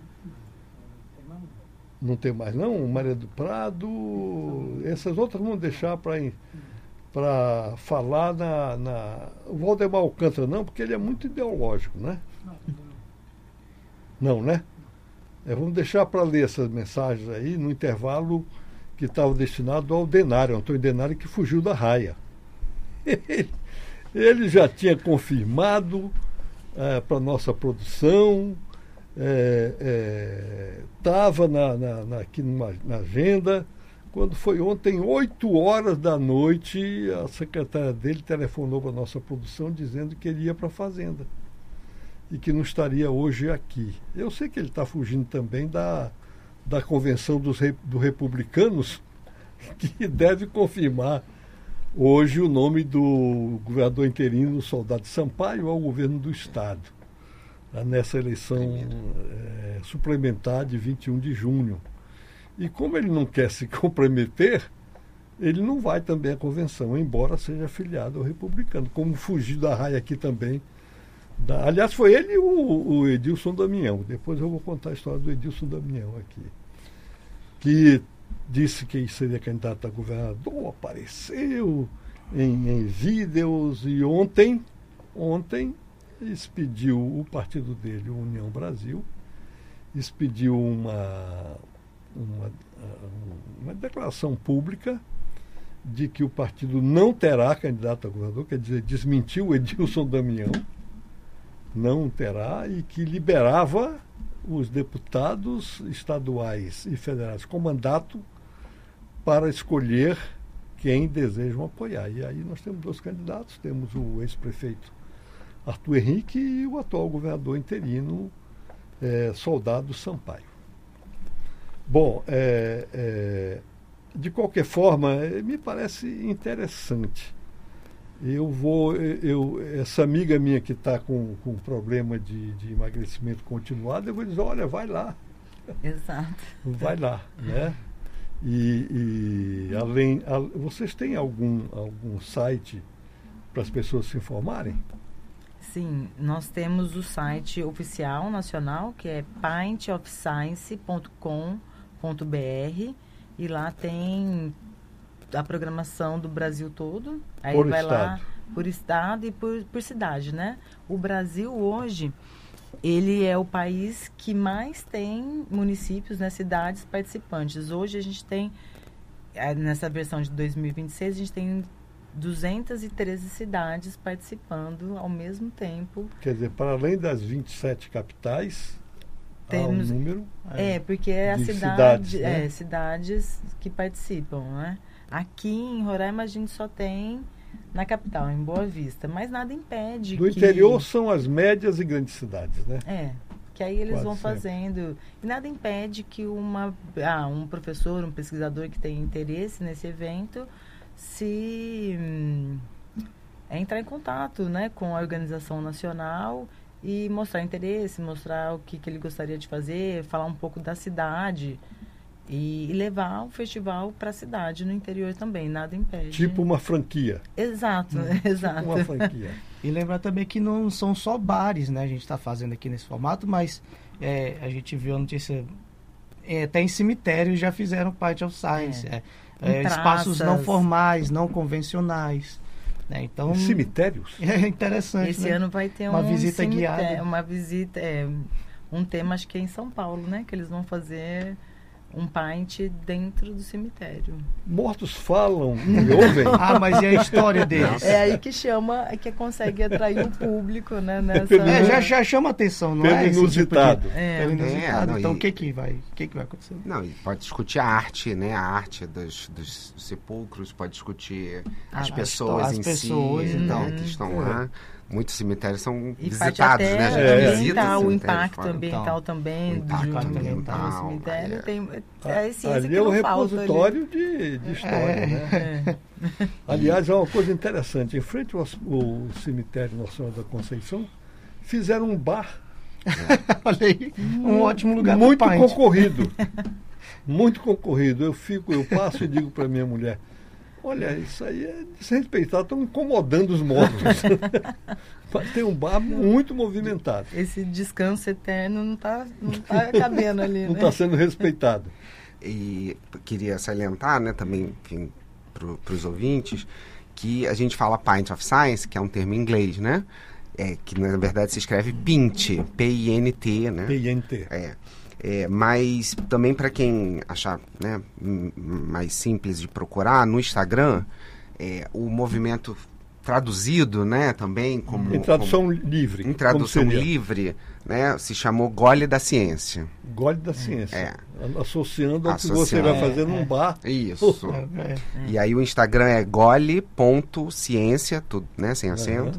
Não tem mais não? Maria do Prado, essas outras vamos deixar para para falar na, na... O Valdemar Alcântara não, porque ele é muito ideológico, né? Não, né? É, vamos deixar para ler essas mensagens aí no intervalo que estava destinado ao Denário, Antônio Denário, que fugiu da raia. Ele, ele já tinha confirmado é, para a nossa produção, estava é, é, na, na, na, aqui numa, na agenda. Quando foi ontem, oito horas da noite, a secretária dele telefonou para a nossa produção dizendo que ele ia para a Fazenda e que não estaria hoje aqui. Eu sei que ele está fugindo também da, da convenção dos do Republicanos, que deve confirmar hoje o nome do governador interino, Soldado Sampaio, ao governo do Estado, nessa eleição é, suplementar de vinte e um de junho. E como ele não quer se comprometer, ele não vai também à convenção, embora seja afiliado ao republicano, como fugiu da raia aqui também. Da, aliás, foi ele e o, o Edilson Damião. Depois eu vou contar a história do Edilson Damião aqui. Que disse que seria candidato a governador, apareceu em, em vídeos, e ontem, ontem expediu o partido dele, o União Brasil, expediu uma, uma, uma declaração pública de que o partido não terá candidato a governador, quer dizer, desmentiu o Edilson Damião, não terá, e que liberava os deputados estaduais e federais com mandato para escolher quem desejam apoiar. E aí nós temos dois candidatos, temos o ex-prefeito Arthur Henrique e o atual governador interino, é, Soldado Sampaio. Bom, é, é, de qualquer forma, é, me parece interessante. Eu vou, eu, essa amiga minha que está com, com problema de, de emagrecimento continuado, eu vou dizer, olha, vai lá. Exato. Vai lá, né? E, e além, a, vocês têm algum, algum site para as pessoas se informarem? Sim, nós temos o site oficial nacional, que é pint of science ponto com ponto b r, e lá tem a programação do Brasil todo. Aí por vai estado. lá por estado e por, por cidade, né? O Brasil hoje, ele é o país que mais tem municípios, né, cidades participantes. Hoje a gente tem, nessa versão de dois mil e vinte e seis, a gente tem duzentas e treze cidades participando ao mesmo tempo. Quer dizer, para além das vinte e sete capitais, temos, há um número é, porque é a de cidade, cidades, né? é, cidades que participam, né? Aqui em Roraima a gente só tem na capital, em Boa Vista, mas nada impede do que... interior são as médias e grandes cidades, né? É, que aí eles Quase vão sempre. fazendo. E nada impede que uma, ah, um professor, um pesquisador que tem interesse nesse evento se hum, é entrar em contato, né, com a organização nacional e mostrar interesse, mostrar o que, que ele gostaria de fazer, falar um pouco da cidade e, e levar o festival para a cidade, no interior também, nada impede. Tipo uma franquia. Exato, Hum, exato. Tipo uma franquia. E lembrar também que não são só bares, né? A gente está fazendo aqui nesse formato, mas é, a gente viu a notícia, é, até em cemitérios já fizeram Pint of Science. É. É, É, espaços não formais, não convencionais. Né? Então, cemitérios? É interessante. Esse né? ano vai ter uma um visita cemitério, guiada. uma visita, é, um tema acho que é em São Paulo, né? Que eles vão fazer um pint dentro do cemitério. Mortos falam e ouvem. Ah, mas e a história deles? É aí que chama, é que consegue atrair o público, né? Nessa... É, já, já chama atenção, não Pelo é? inusitado. Tipo de... É. Pelo inusitado. É, não, então, e- o que que vai, o que que vai acontecer? Não, e pode discutir a arte, né? A arte dos, dos sepulcros, pode discutir Ah, as as pessoas as em pessoas, si, então. né, que estão lá. Muitos cemitérios são E parte visitados, até né? A gente É. visita ambiental, o cemitérios impacto fora. ambiental Então, também, o impacto do, ambiental, do cemitério. é. Tem, é a ciência Ali que é o não falta ali. repositório de, de história, né? É. Aliás, é uma coisa interessante. Em frente ao, ao cemitério Nossa Senhora da Conceição, fizeram um bar Olha aí, um ótimo lugar muito pro pint. concorrido. Muito concorrido. Eu fico, eu passo e digo para minha mulher, olha, isso aí é desrespeitado, estão incomodando os mortos. Mas tem um bar muito movimentado. Esse descanso eterno não está não tá cabendo ali, Não né? está sendo respeitado. E queria salientar, né, também para os ouvintes, que a gente fala Pint of Science, que é um termo em inglês, né? É, que na verdade se escreve Pint, P I N T, né? P I N T. É. É, mas também para quem achar, né, m- mais simples de procurar, no Instagram, é, o movimento traduzido, né, também como... Em tradução como- livre. em tradução como seria? livre, né, se chamou Gole da Ciência. Gole da ciência. É. Associando ao que você Associando. vai fazer num bar. Isso. É, é. E aí o Instagram é gole ponto ciência, tudo, né, sem acento.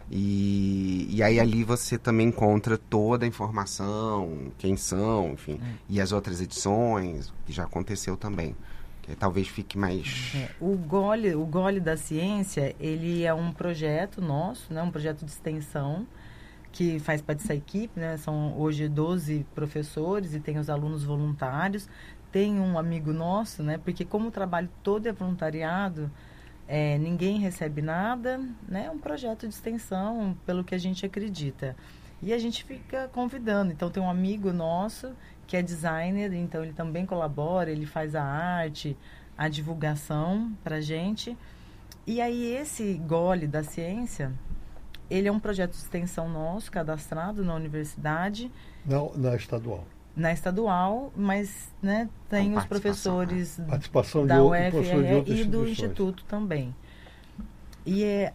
E, e aí ali você também encontra toda a informação, quem são, enfim, e as outras edições, que já aconteceu também. Que aí talvez fique mais... É, o Gole, o Gole da Ciência, ele é um projeto nosso, né, um projeto de extensão que faz parte dessa equipe, né, são hoje doze professores e tem os alunos voluntários. tem um amigo nosso, né? Porque como o trabalho todo é voluntariado, é, ninguém recebe nada, né? É um projeto de extensão, pelo que a gente acredita. E a gente fica convidando. Então, tem um amigo nosso que é designer, então ele também colabora, ele faz a arte, a divulgação para a gente. E aí, esse Gole da Ciência, ele é um projeto de extensão nosso, cadastrado na universidade. Na, na estadual. Na estadual, mas né, tem os professores participação da de U F R e do Instituto também. E, é,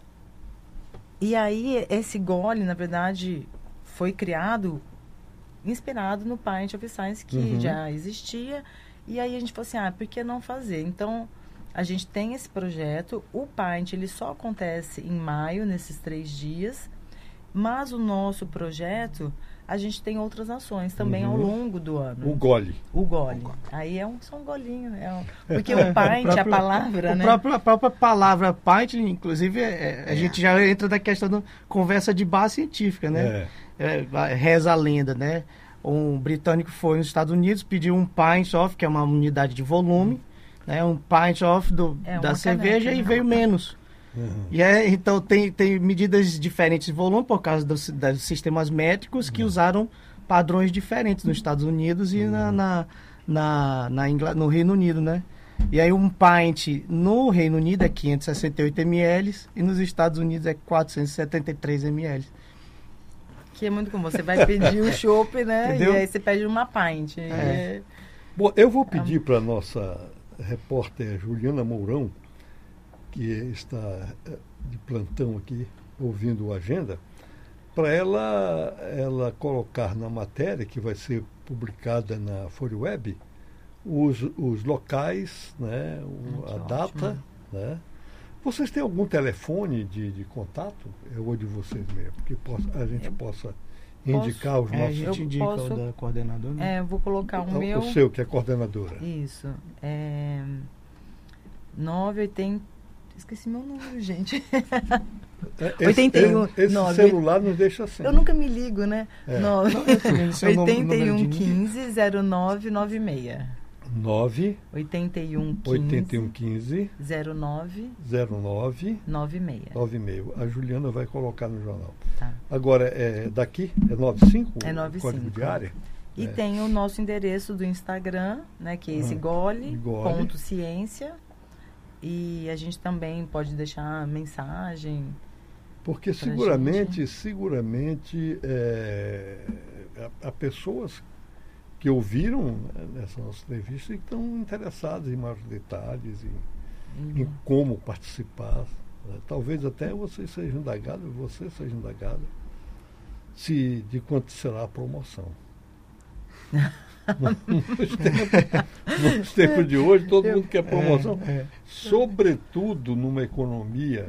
e aí, esse Gole, na verdade, foi criado inspirado no Pint of Science, que uhum. já existia. E aí a gente falou assim, ah, por que não fazer? Então, a gente tem esse projeto. O Pint, ele só acontece em maio, nesses três dias. Mas o nosso projeto, a gente tem outras ações também uhum. ao longo do ano. O Gole. O Gole. Aí é um, só um golinho. É um, porque o Pint, próprio, a palavra, o né? Próprio, a própria palavra Pint, inclusive, é, a é. gente já entra na questão da conversa de base científica, né? É. É, reza a lenda, né? Um britânico foi nos Estados Unidos, pediu um pint of, que é uma unidade de volume, né? Um pint of do, é da cerveja, caneca, e veio menos. Uhum. E é, então tem, tem medidas diferentes de volume por causa dos, dos sistemas métricos uhum. que usaram padrões diferentes nos Estados Unidos e uhum. na, na, na, na Ingl... no Reino Unido, né? E aí um pint no Reino Unido é quinhentos e sessenta e oito mililitros e nos Estados Unidos é quatrocentos e setenta e três mililitros. Que é muito comum. Você vai pedir o chopp, né? Entendeu? E aí você pede uma pint. É. É... Bom, eu vou pedir é... para a nossa repórter Juliana Mourão, que está de plantão aqui, ouvindo o Agenda, para ela, ela colocar na matéria, que vai ser publicada na Folha Web, os, os locais, né? O, a data, né? Vocês têm algum telefone de, de contato? É o de vocês mesmo, que possa, a gente eu possa indicar posso, os nossos... É, a gente indica posso, o da coordenadora. Né? É, eu vou colocar o, o meu... O seu, que é coordenadora. Isso. É... nove oitenta... Esqueci meu número, gente. Esse, oitenta e um, esse nove, celular nos deixa assim. Eu nunca me ligo, né? É. nove, oitenta e um, quinze, zero nove nove seis. nove oitenta e um, quinze, zero nove, zero nove, nove seis. nove seis. A Juliana vai colocar no jornal. Tá. Agora, é daqui? É noventa e cinco? É noventa e cinco. Código de área? E é. tem o nosso endereço do Instagram, né, que é esse ah, gole, gole, ponto ciência. E a gente também pode deixar mensagem. Porque seguramente, gente. seguramente, é, há, há pessoas que ouviram nessa nossa entrevista e estão interessadas em maiores detalhes, em, uhum. em como participar. Talvez até você seja indagado, você seja indagado, se, de quanto será a promoção. Nos tempos, nos tempos de hoje, todo mundo quer promoção. É, é. Sobretudo numa economia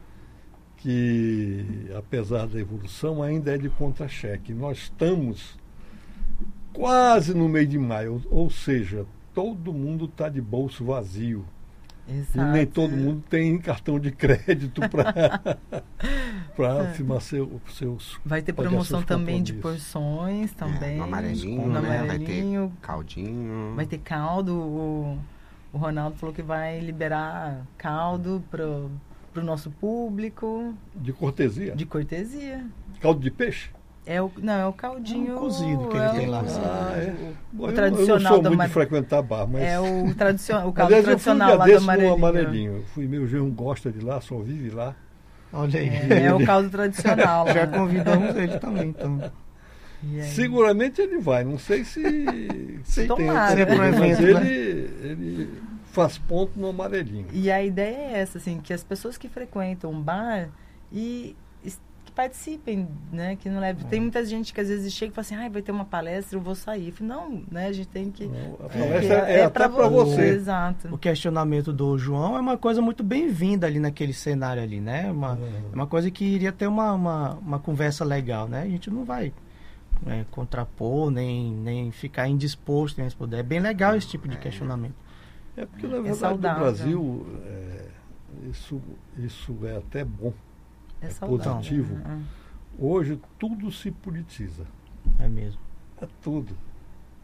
que, apesar da evolução, ainda é de contra-cheque. Nós estamos quase no meio de maio, ou seja, todo mundo está de bolso vazio. Exato. E nem todo mundo tem cartão de crédito para para firmar seu, seus. Vai ter promoção também de porções também. É, no amarelinho, no né? amarelinho. Vai ter caldinho. Vai ter caldo. O, o Ronaldo falou que vai liberar caldo pro, pro nosso público. De cortesia? De cortesia. Caldo de peixe? É o, não, é o caldinho... É um cozido que ele é tem lá. Ah, é. O, o eu, tradicional eu não sou do muito Amare... de frequentar bar, mas... É o, tradicion... o caldo Aliás, tradicional eu lá fui do Amarelinho. Amarelinho. Eu fui, meu genro gosta de lá, só vive lá. Olha aí. É, é o caldo tradicional. Já convidamos ele também, então. Seguramente ele vai, não sei se... se Tomara, tem, né? Mas ele, ele faz ponto no Amarelinho. E a ideia é essa, assim, que as pessoas que frequentam o bar e... participem, né, que não leve. É. Tem muita gente que às vezes chega e fala assim, ah, vai ter uma palestra, eu vou sair. Eu falo, não, né, a gente tem que... Não, a palestra é, é, é até para você. você. Exato. O questionamento do João é uma coisa muito bem-vinda ali naquele cenário ali, né? Uma, é. uma coisa que iria ter uma, uma, uma conversa legal, né? A gente não vai é, contrapor, nem, nem ficar indisposto em responder. É bem legal esse tipo de questionamento. É porque, na verdade, é no Brasil, é, isso, isso é até bom. É, é positivo. Uhum. Hoje tudo se politiza. É mesmo. É tudo.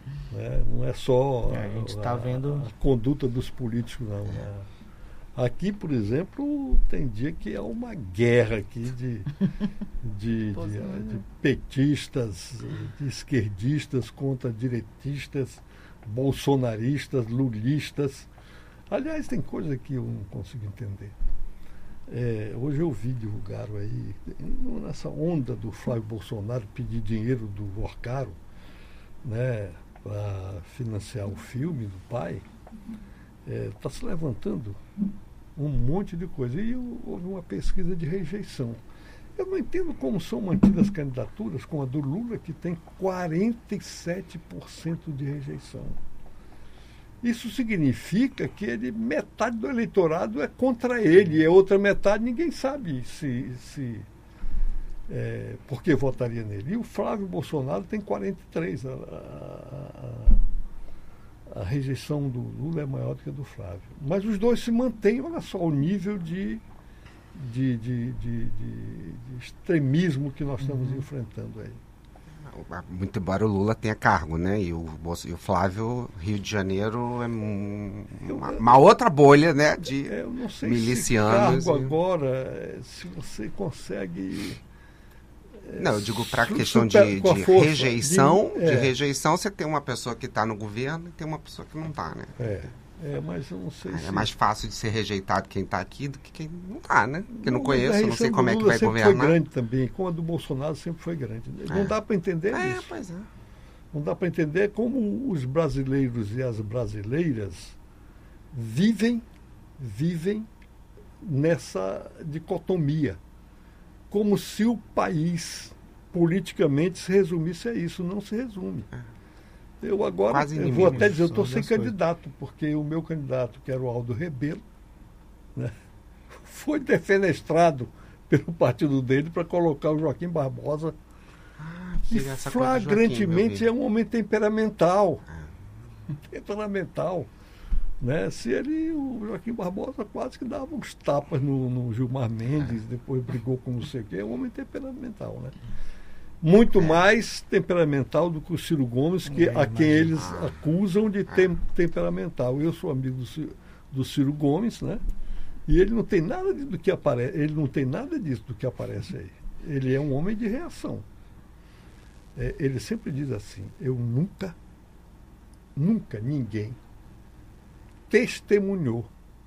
Né? Não é só a, a, gente tá a, vendo... a conduta dos políticos, não. Né? Aqui, por exemplo, tem dia que é uma guerra aqui de, de, de, de petistas, de esquerdistas contra direitistas, bolsonaristas, lulistas. Aliás, tem coisa que eu não consigo entender. É, hoje eu vi divulgaram aí, nessa onda do Flávio Bolsonaro pedir dinheiro do Orcaro, né, para financiar o filme do pai, está é, se levantando um monte de coisa. E houve uma pesquisa de rejeição. Eu não entendo como são mantidas candidaturas como a do Lula, que tem quarenta e sete por cento de rejeição. Isso significa que ele, metade do eleitorado é contra ele, e a outra metade ninguém sabe se, se é, por que votaria nele. E o Flávio Bolsonaro tem quarenta e três. A, a, a rejeição do Lula é maior do que a do Flávio. Mas os dois se mantêm, olha só o nível de, de, de, de, de, de extremismo que nós estamos uhum. enfrentando aí. Muito embora o Lula tenha cargo, né? E o, e o Flávio, Rio de Janeiro, é um, uma, uma outra bolha, né? De eu não sei milicianos. Se cargo e... agora, se você consegue... Não, eu digo para a questão de, de rejeição, de, é. de rejeição, você tem uma pessoa que está no governo e tem uma pessoa que não está, né? É. É, mas eu não sei ah, se... É mais fácil de ser rejeitado quem está aqui do que quem não está, né? Que não, não conheço, não sei como é que vai sempre governar. Foi grande também, como a do Bolsonaro sempre foi grande. É. Não dá para entender é, isso. Pois é. Não dá para entender como os brasileiros e as brasileiras vivem, vivem nessa dicotomia. Como se o país politicamente se resumisse a isso. Não se resume. É. Eu agora, eu vou até dizer, eu estou sem candidato, porque o meu candidato, que era o Aldo Rebelo, né, foi defenestrado pelo partido dele para colocar o Joaquim Barbosa. Ah, que flagrantemente Joaquim, é um homem temperamental. Ah. Temperamental. Né? Se ele, o Joaquim Barbosa quase que dava uns tapas no, no Gilmar Mendes, ah. depois brigou com não sei o quê, é um homem temperamental, né? Muito é. mais temperamental do que o Ciro Gomes, que, é, a quem eles ah. acusam de tem, temperamental. Eu sou amigo do Ciro, do Ciro Gomes, né? E ele não tem nada do que aparece, ele não tem nada disso do que aparece aí. Ele é um homem de reação. É, ele sempre diz assim: eu nunca, nunca ninguém testemunhou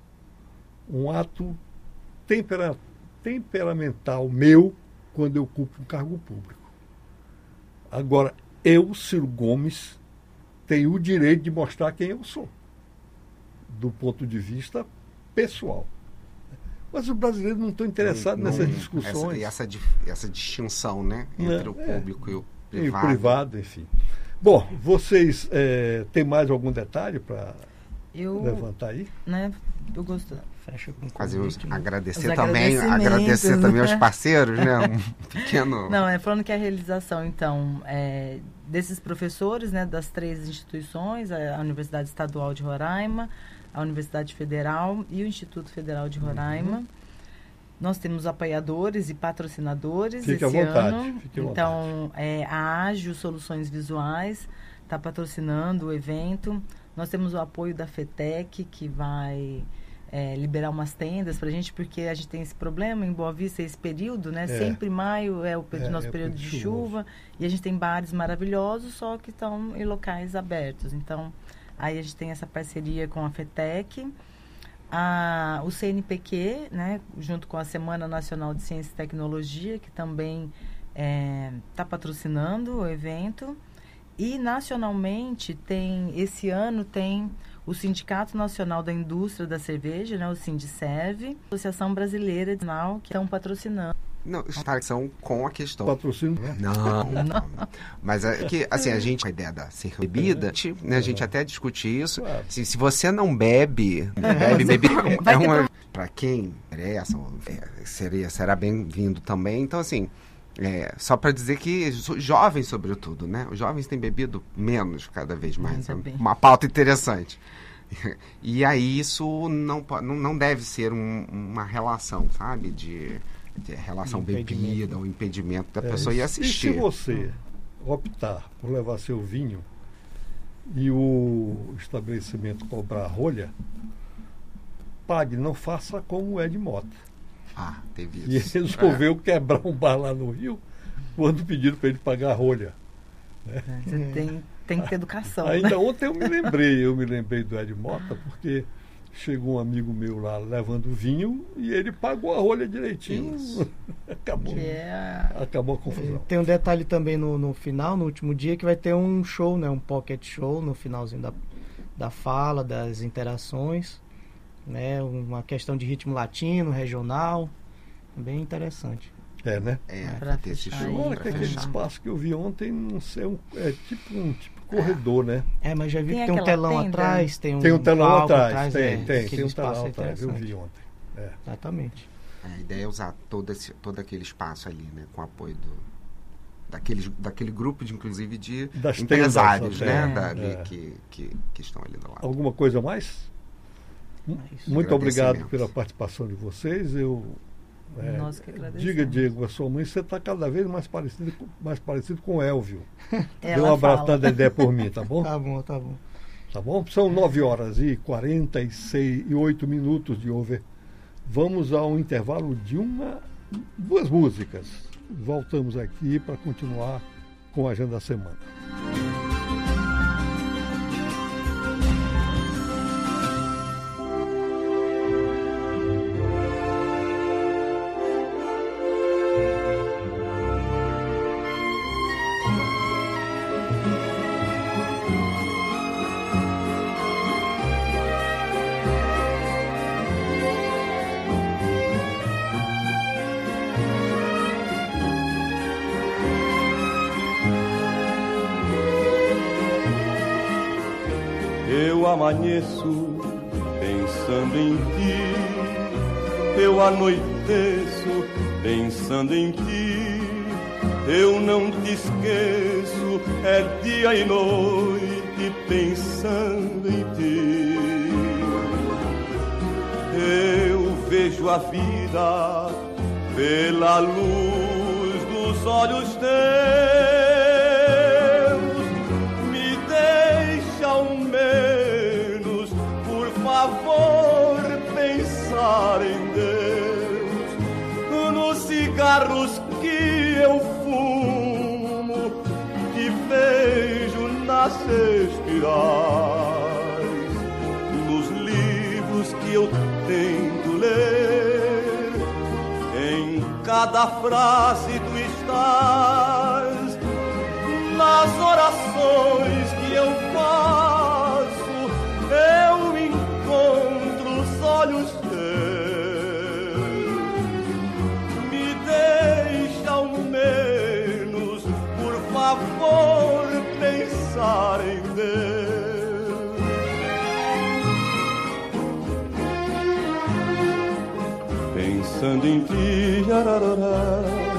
um ato tempera, temperamental meu quando eu ocupo um cargo público. Agora, eu, Ciro Gomes, tenho o direito de mostrar quem eu sou, do ponto de vista pessoal. Mas os brasileiros não estão interessados não, nessas discussões. Essa, essa, essa distinção, né, entre não, o público é, e o privado. E o privado, enfim. Bom, vocês é, têm mais algum detalhe para levantar aí? Né, eu gosto. Fecha com Quase convite, agradecer também, agradecer também aos parceiros, né? Um pequeno. Não, é falando que a realização, então, é, desses professores, né, das três instituições, a Universidade Estadual de Roraima, a Universidade Federal e o Instituto Federal de Roraima. Uhum. Nós temos apoiadores e patrocinadores Fique esse à vontade, ano. Fique à então, é, a Ágil Soluções Visuais está patrocinando o evento. Nós temos o apoio da FETEC, que vai é, liberar umas tendas para a gente, porque a gente tem esse problema em Boa Vista, esse período, né? É. Sempre maio é o é, nosso é período de chuva, e a gente tem bares maravilhosos, só que estão em locais abertos. Então, aí a gente tem essa parceria com a FETEC, a, o C N P Q, né? Junto com a Semana Nacional de Ciência e Tecnologia, que também está é, patrocinando o evento. E nacionalmente tem, esse ano tem o Sindicato Nacional da Indústria da Cerveja, né, o Sindicerve, a Associação Brasileira de Nacional, que estão patrocinando. Não, são com a questão. Patrocínio? Não, não. Mas é que, assim, a gente, a ideia da ser bebida, né, a gente até discute isso. Se, se você não bebe, bebe, bebe, é uma. Para quem interessa, é, seria, será bem-vindo também. Então, assim. É, só para dizer que jovens, sobretudo, né? Os jovens têm bebido menos cada vez mais. É uma pauta interessante. E aí isso não, não, não deve ser um, uma relação, sabe? De, de relação bebida ou impedimento da é, pessoa ir assistir. E se você optar por levar seu vinho, e o estabelecimento cobrar rolha, pague, não faça como o Ed Mota. Ah, teve isso. E ele resolveu é. quebrar um bar lá no Rio quando pediram para ele pagar a rolha. Né? Você é. tem, tem que ter educação. Ainda né? ontem eu me lembrei, eu me lembrei do Ed Mota, porque chegou um amigo meu lá levando vinho e ele pagou a rolha direitinho. acabou, é... acabou a confusão. Tem um detalhe também no, no final, no último dia, que vai ter um show, né, um pocket show no finalzinho da, da fala, das interações. Né, uma questão de ritmo latino, regional, bem interessante. É, né? É, pra ter esse show. Agora que aquele espaço que eu vi ontem, não sei, um, é tipo um tipo corredor, né? É, mas já vi tem que tem um telão tenda? atrás, tem um Tem um telão palco atrás, tem, é, tem, tem um espaço telão é atrás, eu interessante. vi ontem. É. Exatamente. A ideia é usar todo, esse, todo aquele espaço ali, né? Com apoio do, daqueles, daquele grupo, de, inclusive, de Das empresários, tendas, né? é, Da, ali, é. que, que, que estão ali do lado. Alguma coisa mais? Isso. Muito obrigado pela participação de vocês. Eu é, Nós que agradecemos. diga, Diego, a sua mãe, você está cada vez mais parecido, com- mais parecido com o Elvio. Dê um Ela abraço fala. da Dedé por mim, tá bom? Tá bom, tá bom. Tá bom? São nove horas e quarenta e seis e oito minutos de over. Vamos ao intervalo de uma, duas músicas. Voltamos aqui para continuar com a agenda da semana. Eu amanheço pensando em ti, eu anoiteço pensando em ti, eu não te esqueço, é dia e noite pensando em ti. Eu vejo a vida pela luz dos olhos teus, me deixa ao menos, por favor, pensar em Deus, nos cigarros que eu fumo, te vejo nas espirais, nos livros que eu tento ler, em cada frase tu estás, nas orações que eu faço, eu encontro os olhos teus, me deixa ao menos, por favor, pensar em Deus. Pensando em ti, ararará,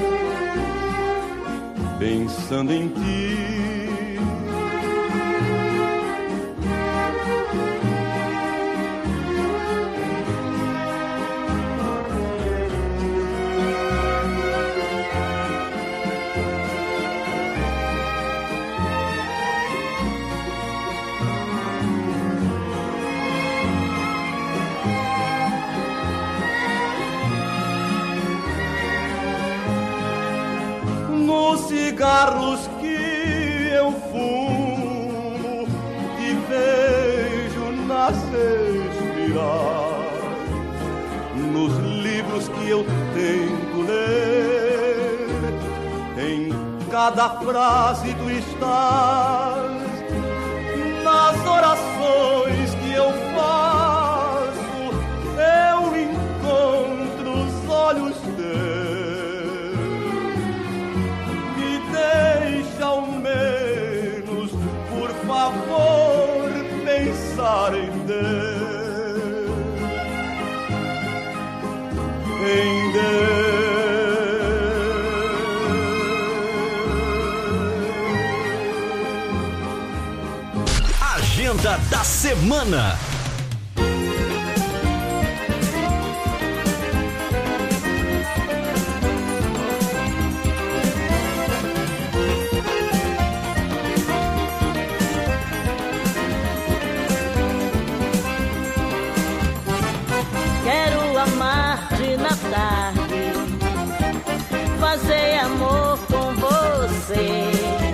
pensando em ti, nos cigarros que eu fumo, te vejo nas espirais, nos livros que eu tento ler, em cada frase tu estás, nas orações que eu faço, eu encontro os olhos teus, me deixa ao menos, por favor, pensar em Deus, em Deus. Agenda da semana. amar-te na tarde, fazer amor com você.